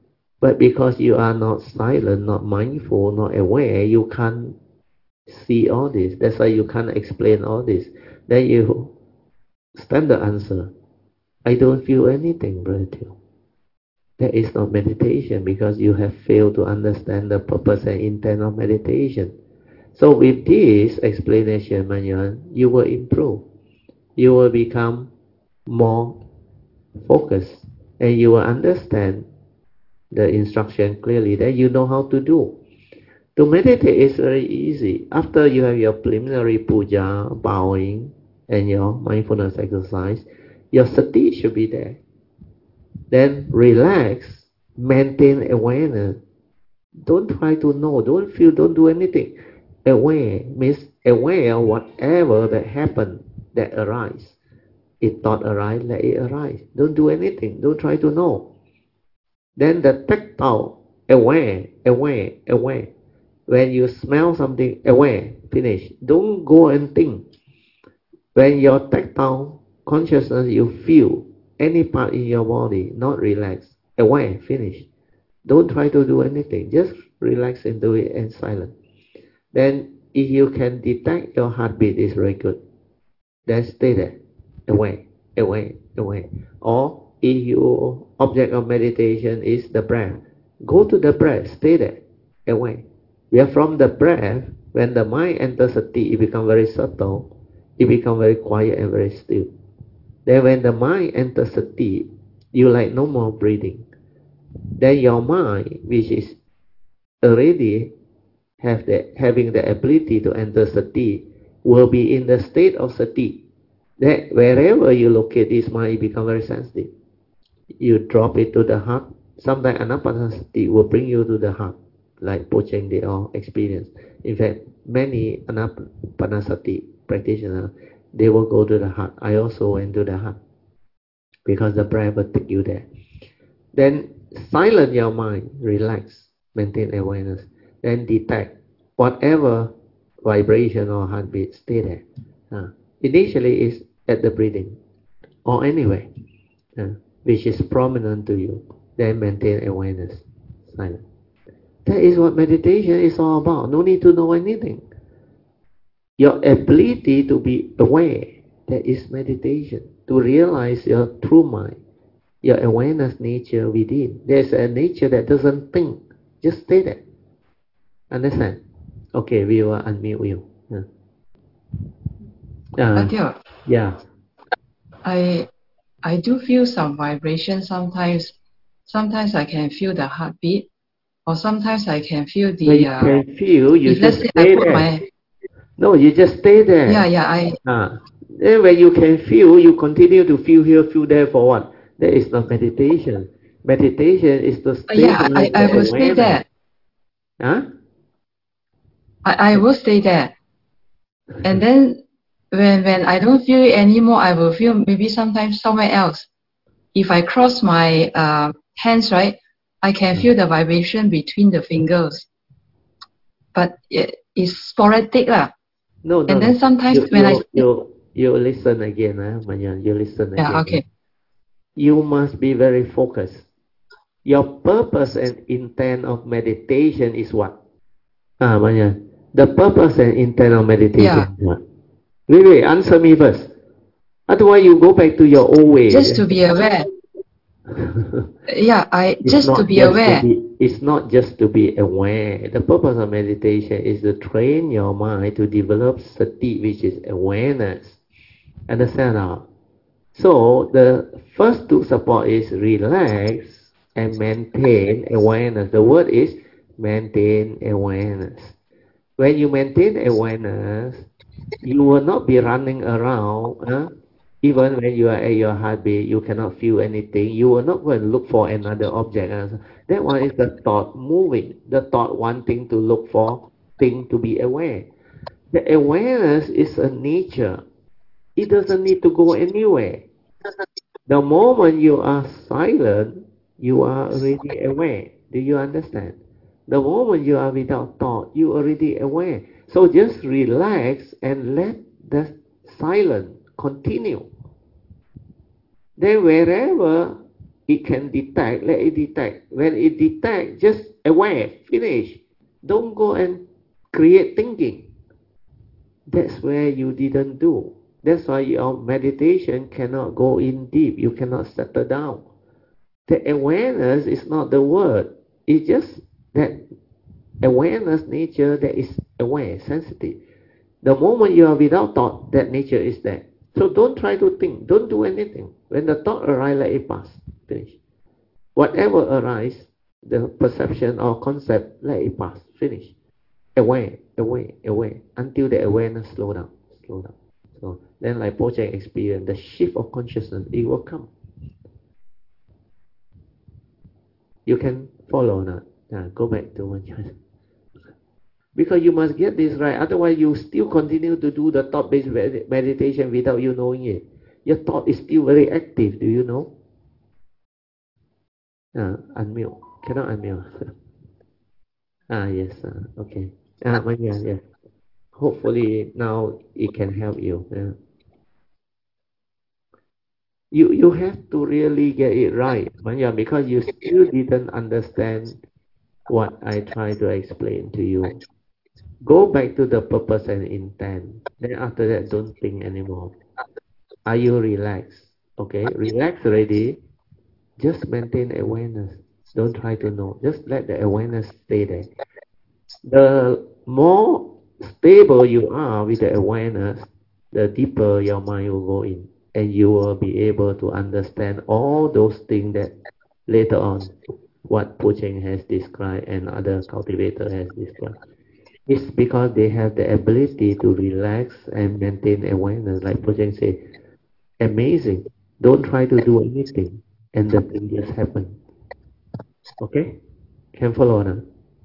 But because you are not silent, not mindful, not aware, you can't see all this. That's why you can't explain all this. Then you standard answer, I don't feel anything, Brother Teo. That is not meditation because you have failed to understand the purpose and intent of meditation. So with this explanation, Manyan, you will improve. You will become more focused and you will understand the instruction clearly. That you know how to do. To meditate is very easy. After you have your preliminary puja, bowing, and your mindfulness exercise, your sati should be there. Then relax, maintain awareness. Don't try to know, don't feel, don't do anything. Aware means aware of whatever that happened, that arise. If thought arise, let it arise. Don't do anything, don't try to know. Then the tactile, aware, aware, aware. When you smell something, aware, finish. Don't go and think. When your tactile consciousness, you feel any part in your body, not relaxed, aware, finish. Don't try to do anything. Just relax and do it and silent. Then if you can detect your heartbeat is very good. Then stay there, aware, aware, aware. Or if your object of meditation is the breath, go to the breath, stay there, aware. Where from the breath, when the mind enters sati, it becomes very subtle, it becomes very quiet and very still. Then when the mind enters sati, you like no more breathing. Then your mind, which is already have the, having the ability to enter sati, will be in the state of sati. That wherever you locate this mind, it becomes very sensitive. You drop it to the heart. Sometimes anapanasati will bring you to the heart, like Pocheng they all experience. In fact, many anapanasati practitioners, they will go to the heart. I also went to the heart because the breath will take you there. Then silence your mind, relax, maintain awareness. Then detect whatever vibration or heartbeat, stay there. Uh, initially is at the breathing or anywhere uh, which is prominent to you. Then maintain awareness, silence. That is what meditation is all about. No need to know anything. Your ability to be aware, that is meditation. To realize your true mind, your awareness nature within. There's a nature that doesn't think. Just stay there. Understand? Okay, we will unmute you. Yeah. Uh, Adil, yeah. I I do feel some vibration sometimes. Sometimes I can feel the heartbeat, or sometimes I can feel the. When you Uh, can feel, you if let's just say I stay put there. my. No, you just stay there. Yeah, yeah, I. Uh, then when you can feel, you continue to feel here, feel there for what? That is not meditation. Meditation is to Uh, yeah, stabilize I, I the will stay there. Huh? I, I will stay there. And then when when I don't feel it anymore, I will feel maybe sometimes somewhere else. If I cross my uh, hands, right, I can feel the vibration between the fingers. But it, it's sporadic lah. No, no, And then no. sometimes You, when I you, you, you listen again, huh, Manyan. You listen again. yeah, okay. You must be very focused. Your purpose and intent of meditation is what? Ah, Manyan. The purpose and intent of meditation Yeah. is what? Wait, wait, answer me first. Otherwise, you go back to your old way. Just to be aware. Yeah, I it's just not to be just aware. To be, it's not just to be aware. The purpose of meditation is to train your mind to develop sati, which is awareness. Understand now? So the first two support is relax and maintain awareness. The word is maintain awareness. When you maintain awareness, you will not be running around. Huh? Even when you are at your heartbeat, you cannot feel anything. You will not go and look for another object. That one is the thought moving. The thought wanting to look for thing to be aware. The awareness is a nature. It doesn't need to go anywhere. The moment you are silent, you are already aware. Do you understand? The moment you are without thought, you are already aware. So just relax and let the silence continue. Then wherever it can detect, let it detect. When it detect, just aware, finish. Don't go and create thinking. That's where you didn't do. That's why your meditation cannot go in deep. You cannot settle down. The awareness is not the word. It's just that awareness nature that is aware, sensitive. The moment you are without thought, that nature is there. So don't try to think. Don't do anything. When the thought arises, let it pass. Finish. Whatever arises, the perception or concept, let it pass. Finish. Aware, aware, aware, until the awareness slow down, slow down. So then, like project experience, the shift of consciousness, it will come. You can follow now. Uh, go back to one chance. Because you must get this right. Otherwise, you still continue to do the thought-based meditation without you knowing it. Your thought is still very active. Do you know? Uh, unmute. Cannot unmute. ah, yes. Uh, okay. Ah, yeah, yeah. Hopefully now it can help you. Yeah. You you have to really get it right, Manya, because you still didn't understand what I try to explain to you. Go back to the purpose and intent. Then after that, don't think anymore. Are you relaxed? Okay, relax already. Just maintain awareness. Don't try to know. Just let the awareness stay there. The more stable you are with the awareness, the deeper your mind will go in. And you will be able to understand all those things that later on, what Po Cheng has described and other cultivator has described. It's because they have the ability to relax and maintain awareness. Like Po Cheng said, amazing. Don't try to do anything, and the thing just happen. Okay? Can follow now?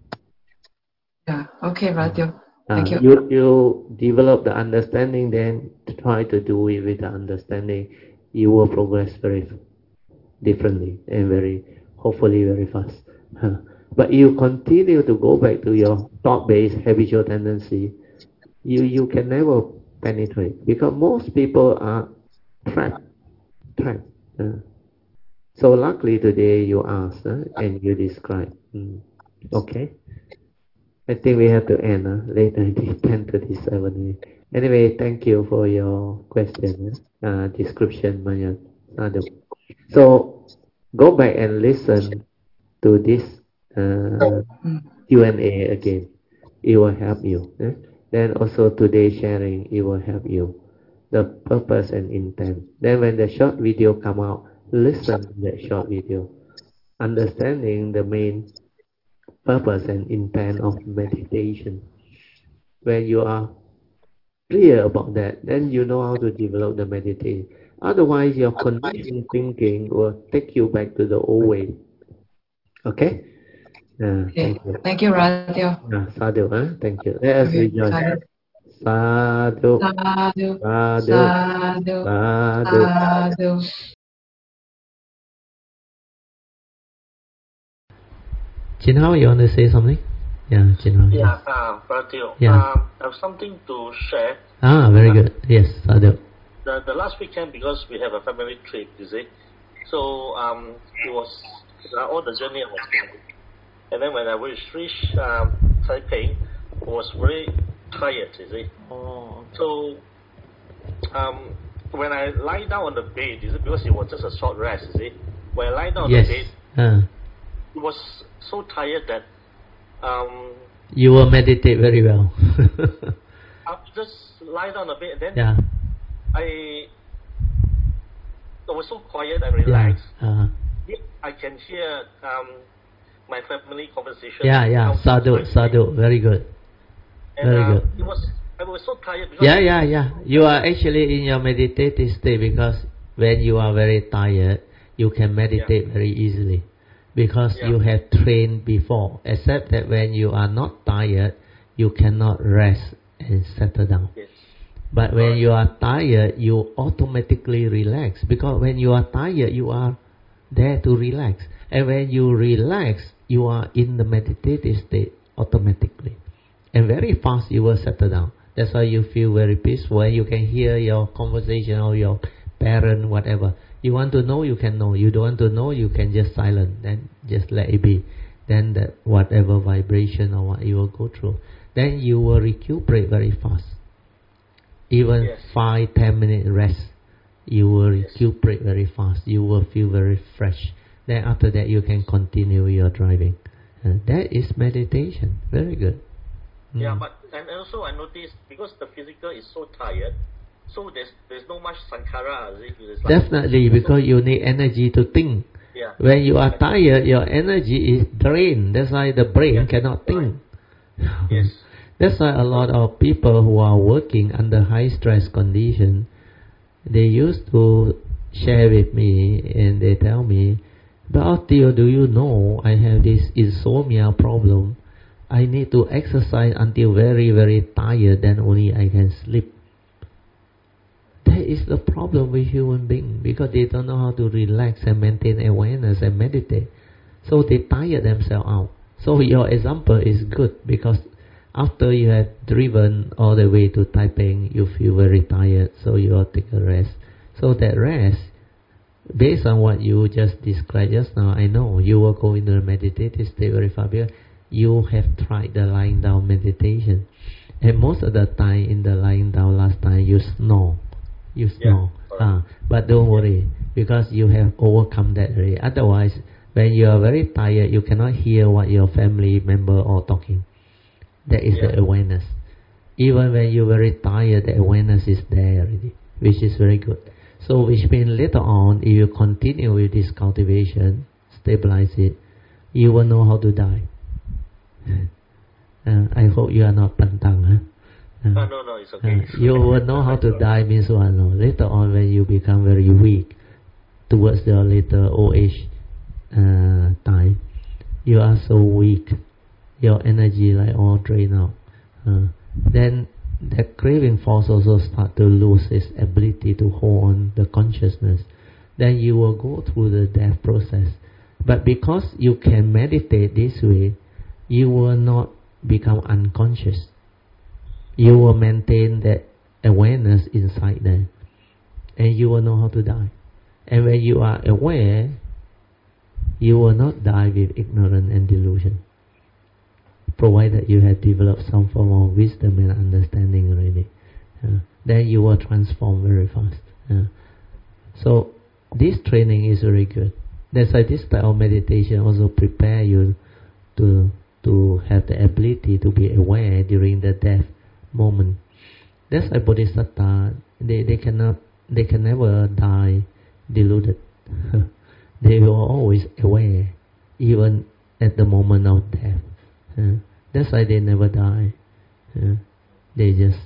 Yeah. Okay, Radio. Uh, Thank you. You, you develop the understanding, then try to do it with the understanding. You will progress very differently and very, hopefully very fast. But you continue to go back to your thought-based habitual tendency, you, you can never penetrate because most people are trapped. trapped. Uh, so luckily today you asked uh, and you describe. Mm. Okay. I think we have to end uh, later. It's ten thirty-seven. Anyway, thank you for your question, uh, description, Maya. So go back and listen to this uh, Q and A again. It will help you. Eh? Then also today sharing, it will help you. The purpose and intent. Then when the short video come out, listen to that short video. Understanding the main purpose and intent of meditation. When you are clear about that, then you know how to develop the meditation. Otherwise, your conditioned thinking will take you back to the old way. Okay? Uh, Okay. thank you. Thank you, Radio. Uh, sadhu, huh? Thank you. Let us Okay. rejoice. Sadhu. Sadhu, Sadhu. sadhu, Sadhu. sadhu. Sadhu. Jinhao, you want to say something? Yeah, Jinhao. Yeah, uh, Pratio. Yeah. Um, I have something to share. Ah, very good. Yes, sadhu. The, the last weekend, because we have a family trip, you see, so um, it was uh, all the journey was good. And then when I reached, reached um, Taipei, I was very tired, you see. Oh. So um, when I lie down on the bed, you see, because it was just a short rest, you see, when I lie down on Yes. the bed, Uh. it was so tired that um, you will meditate very well. I just lie down on the bed, and then yeah. I, I was so quiet and relaxed. Yeah. Uh-huh. I can hear um, my family conversation. Yeah, yeah. Sadhu, sadhu. Very good. And, very uh, good. It was, I was so tired. Because Yeah, yeah, yeah. You are actually in your meditative state because when you are very tired, you can meditate yeah. very easily because yeah. you have trained before. Except that when you are not tired, you cannot rest and settle down. Yes. But when you are tired, you automatically relax because when you are tired, you are there to relax. And when you relax, you are in the meditative state automatically. And very fast you will settle down. That's why you feel very peaceful. You can hear your conversation or your parent, whatever. You want to know, you can know. You don't want to know, you can just silent. Then just let it be. Then that whatever vibration or what you will go through, then you will recuperate very fast. Even yes. five, ten minute rest, you will recuperate very fast. You will feel very fresh. Then after that, you can continue your driving. Uh, that is meditation. Very good. Mm. Yeah, but and also I noticed because the physical is so tired, so there's there's no much sankhara. Is it? It's like Definitely, because you need energy to think. Yeah. When you are tired, your energy is drained. That's why the brain yeah. cannot think. Right. Yes. That's why a lot of people who are working under high stress condition, they used to share with me and they tell me, but Theo, do you know I have this insomnia problem? I need to exercise until very, very tired, then only I can sleep. That is the problem with human beings, because they don't know how to relax and maintain awareness and meditate. So they tire themselves out. So your example is good, because after you have driven all the way to Taipei, you feel very tired, so you will take a rest. So that rest, based on what you just described just now, I know you will go into the meditative state very far, because you have tried the lying down meditation. And most of the time in the lying down last time, you snore. You snore. Yeah, ah, but don't worry, because you have overcome that already. Otherwise, when you are very tired, you cannot hear what your family member are talking. That is yeah. the awareness. Even when you're very tired, the awareness is there already, which is very good. So which means later on, if you continue with this cultivation, stabilize it, you will know how to die. Uh, I hope you are not pantang. Huh? Uh, no, no, no, it's okay. Uh, you will know how to die means what? No. Later on, when you become very weak, towards the later old age uh, time, you are so weak, your energy like all drained out. Uh, then the craving force also start to lose its ability to hold on the consciousness. Then you will go through the death process. But because you can meditate this way, you will not become unconscious. You will maintain that awareness inside there, and you will know how to die. And when you are aware, you will not die with ignorance and delusion, provided you have developed some form of wisdom and understanding already. Uh, then you will transform very fast. Uh, so this training is very good. That's why this type of meditation also prepare you to to have the ability to be aware during the death moment. That's why Bodhisattva, they, they cannot they can never die deluded. They were always aware, even at the moment of death. Uh, that's why they never die. Uh, they just,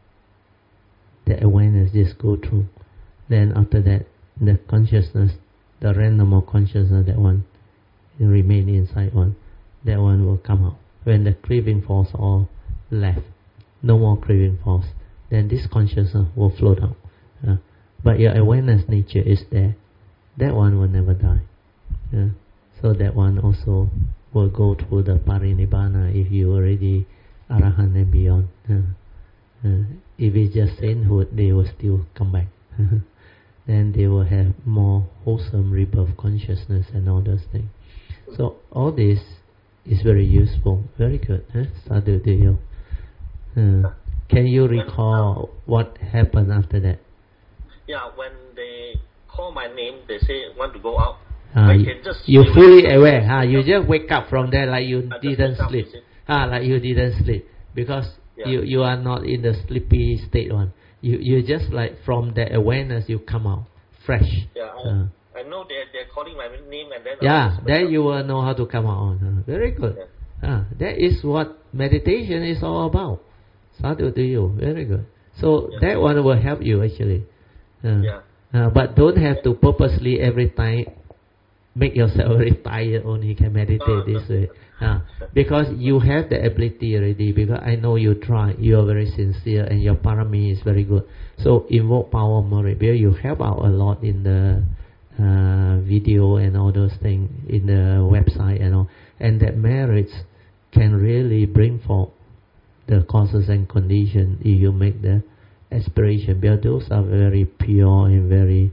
the awareness just go through. Then after that, the consciousness, the random of consciousness, that one remain inside one. That one will come out. When the craving force all left, no more craving force, then this consciousness will float out. Uh, but your awareness nature is there. That one will never die. Uh, so that one also will go through the parinibbana if you already arahant and beyond. Uh, uh, if it's just sainthood, they will still come back. Then they will have more wholesome rebirth consciousness and all those things. So all this is very useful. Very good. Huh? Sadhu to you. Uh, can you recall what happened after that? Yeah, when they call my name, they say want to go out. Uh, I can just you fully aware. Huh? You just wake up from there like you I didn't sleep. Ah, like you didn't sleep because yeah. you you are not in the sleepy state one. You you just like from the awareness you come out fresh. Yeah, I, uh, I know they they're calling my name and then yeah, then you will know how to come out on. Uh, very good. Yeah. Uh, that is what meditation is all about. Sadhu to you. Very good. So yeah. that one will help you actually. Uh, yeah. Uh, but don't have to purposely every time make yourself very tired only can meditate oh, this no. way. Uh, because you have the ability already, because I know you try, you are very sincere and your parami is very good. So invoke power of merit, because you help out a lot in the uh, video and all those things, in the website and all. And that merits can really bring forth the causes and conditions if you make the aspiration, because those are very pure and very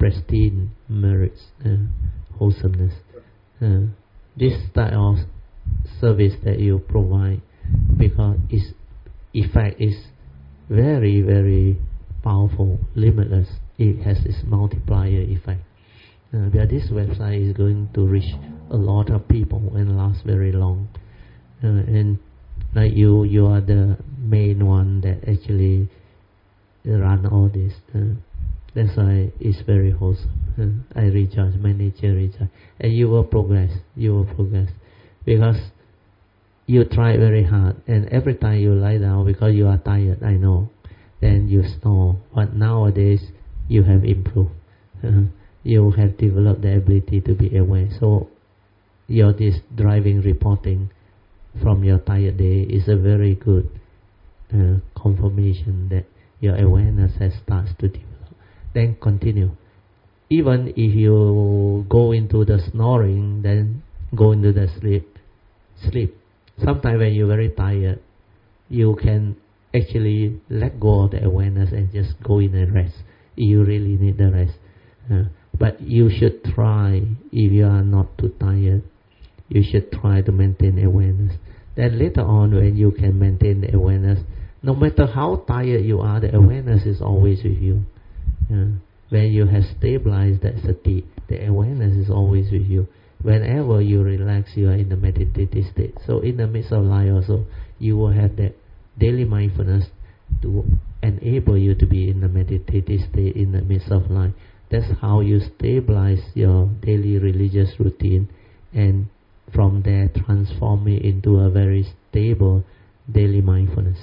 pristine merits, uh, wholesomeness. Uh, this style of service that you provide, because its effect is very, very powerful, limitless. It has its multiplier effect. Uh, because this website is going to reach a lot of people and last very long. Uh, and like you, you are the main one that actually run all this. Uh, that's why it's very wholesome. Uh, I rejoice, my nature rejoice. And you will progress, you will progress. Because you try very hard, and every time you lie down, because you are tired, I know, then you snore. But nowadays, you have improved. Uh, you have developed the ability to be aware. So, your this driving reporting from your tired day is a very good uh, confirmation that your awareness has started to develop. Then continue. Even if you go into the snoring, then go into the sleep. Sleep. Sometimes when you're very tired, you can actually let go of the awareness and just go in and rest. You really need the rest. Uh, but you should try, if you are not too tired, you should try to maintain awareness. Then later on, when you can maintain the awareness, no matter how tired you are, the awareness is always with you. Uh, when you have stabilized that sati, the awareness is always with you. Whenever you relax, you are in the meditative state. So in the midst of life also, you will have that daily mindfulness to enable you to be in the meditative state in the midst of life. That's how you stabilize your daily religious routine, and from there transform it into a very stable daily mindfulness.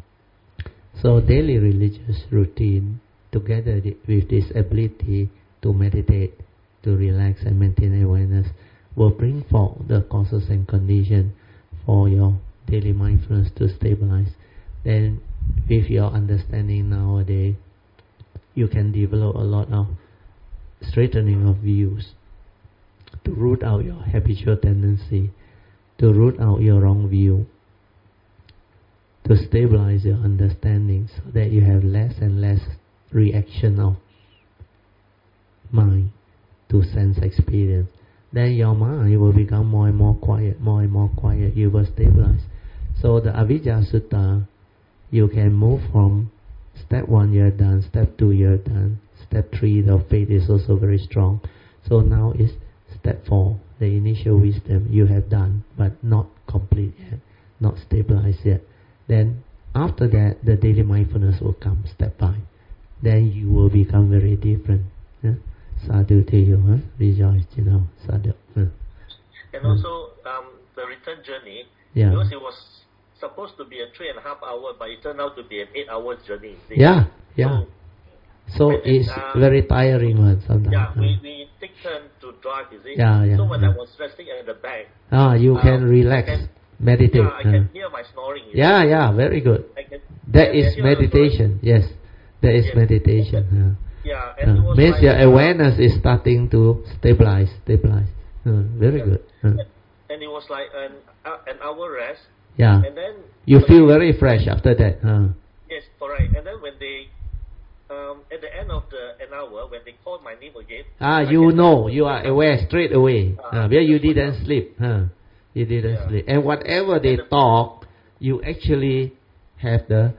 So daily religious routine, together with this ability to meditate, to relax and maintain awareness, will bring forth the causes and conditions for your daily mindfulness to stabilize. Then with your understanding nowadays, you can develop a lot of straightening of views, to root out your habitual tendency, to root out your wrong view, to stabilize your understanding so that you have less and less reaction of mind to sense experience. Then your mind will become more and more quiet, more and more quiet. You will stabilize. So the Avijja Sutta, you can move from step one you're done, step two you're done, step three the faith is also very strong. So now is step four, the initial wisdom you have done, but not complete yet, not stabilized yet. Then after that, the daily mindfulness will come, step five. Then you will become very different. Yeah? Sadhu to you, huh? Rejoice, you know, sadhu. Huh? And also, um, the return journey, yeah. because it was supposed to be a three and a half hour, but it turned out to be an eight hour journey. Yeah, yeah. So, so it's uh, very tiring one sometimes. Yeah, we, we take turn to drive, you see. Yeah, yeah. So when yeah. I was resting at the back, ah, you um, can relax, I can, meditate. Yeah, I can uh. hear my snoring. Yeah, know? yeah, very good. Can, that is meditation, yes. That is yes. meditation. Uh. Yeah, and uh, it was means like, your awareness uh, is starting to stabilize, stabilize. Uh, very yeah. good. Uh. And it was like an uh, an hour rest. Yeah. And then you feel very fresh after that. Uh. Yes, correct. And then when they, um, at the end of the an hour, when they called my name again. Ah, you know, you are aware straight away. Uh, uh, where you didn't sleep. Huh? You didn't yeah. sleep. And whatever they and talk, you actually have the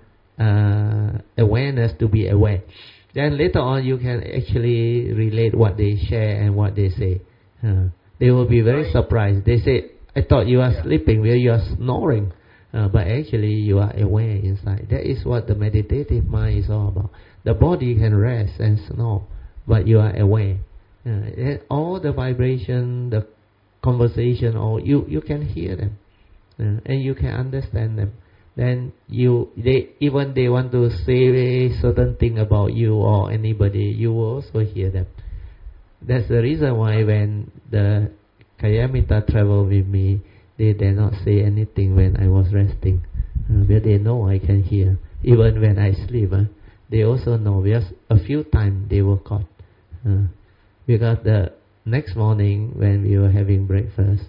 uh, awareness to be aware. Then later on, you can actually relate what they share and what they say. Uh, they will be very surprised. They say, I thought you are yeah. sleeping, where you are snoring. Uh, but actually, you are aware inside. That is what the meditative mind is all about. The body can rest and snore, but you are aware. Uh, and all the vibration, the conversation, all you, you can hear them. Uh, and you can understand them. Then you, they even they want to say certain thing about you or anybody, you will also hear them. That's the reason why when the Kayamita traveled with me, they did not say anything when I was resting. Uh, but they know I can hear. Even when I sleep, uh, they also know. Because a few times they were caught. Uh, because the next morning when we were having breakfast,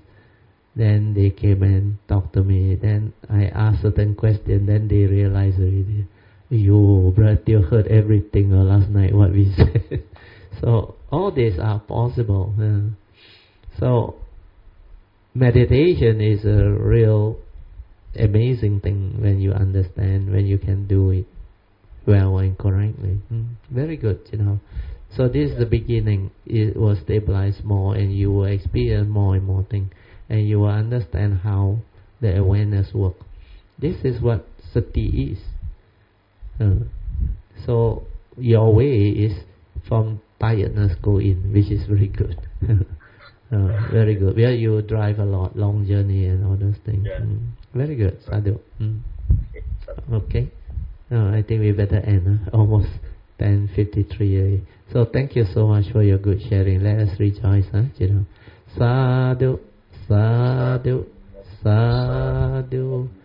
then they came and talked to me. Then I asked certain questions. Then they realized already, you, brother, you heard everything uh, last night what we said. So all these are possible. Uh, so meditation is a real amazing thing when you understand, when you can do it well and correctly. Mm, very good, you know. So this is the beginning. It will stabilize more, and you will experience more and more things, and you will understand how the awareness works. This is what sati is. Uh, so your way is from tiredness go in, which is very good. uh, very good. Where you drive a lot, long journey and all those things. Yeah. Mm, very good, sadhu. Mm. Okay. No, I think we better end. Huh? Almost ten fifty-three. So thank you so much for your good sharing. Let us rejoice, huh? You know. Sadhu, sadhu, sadhu.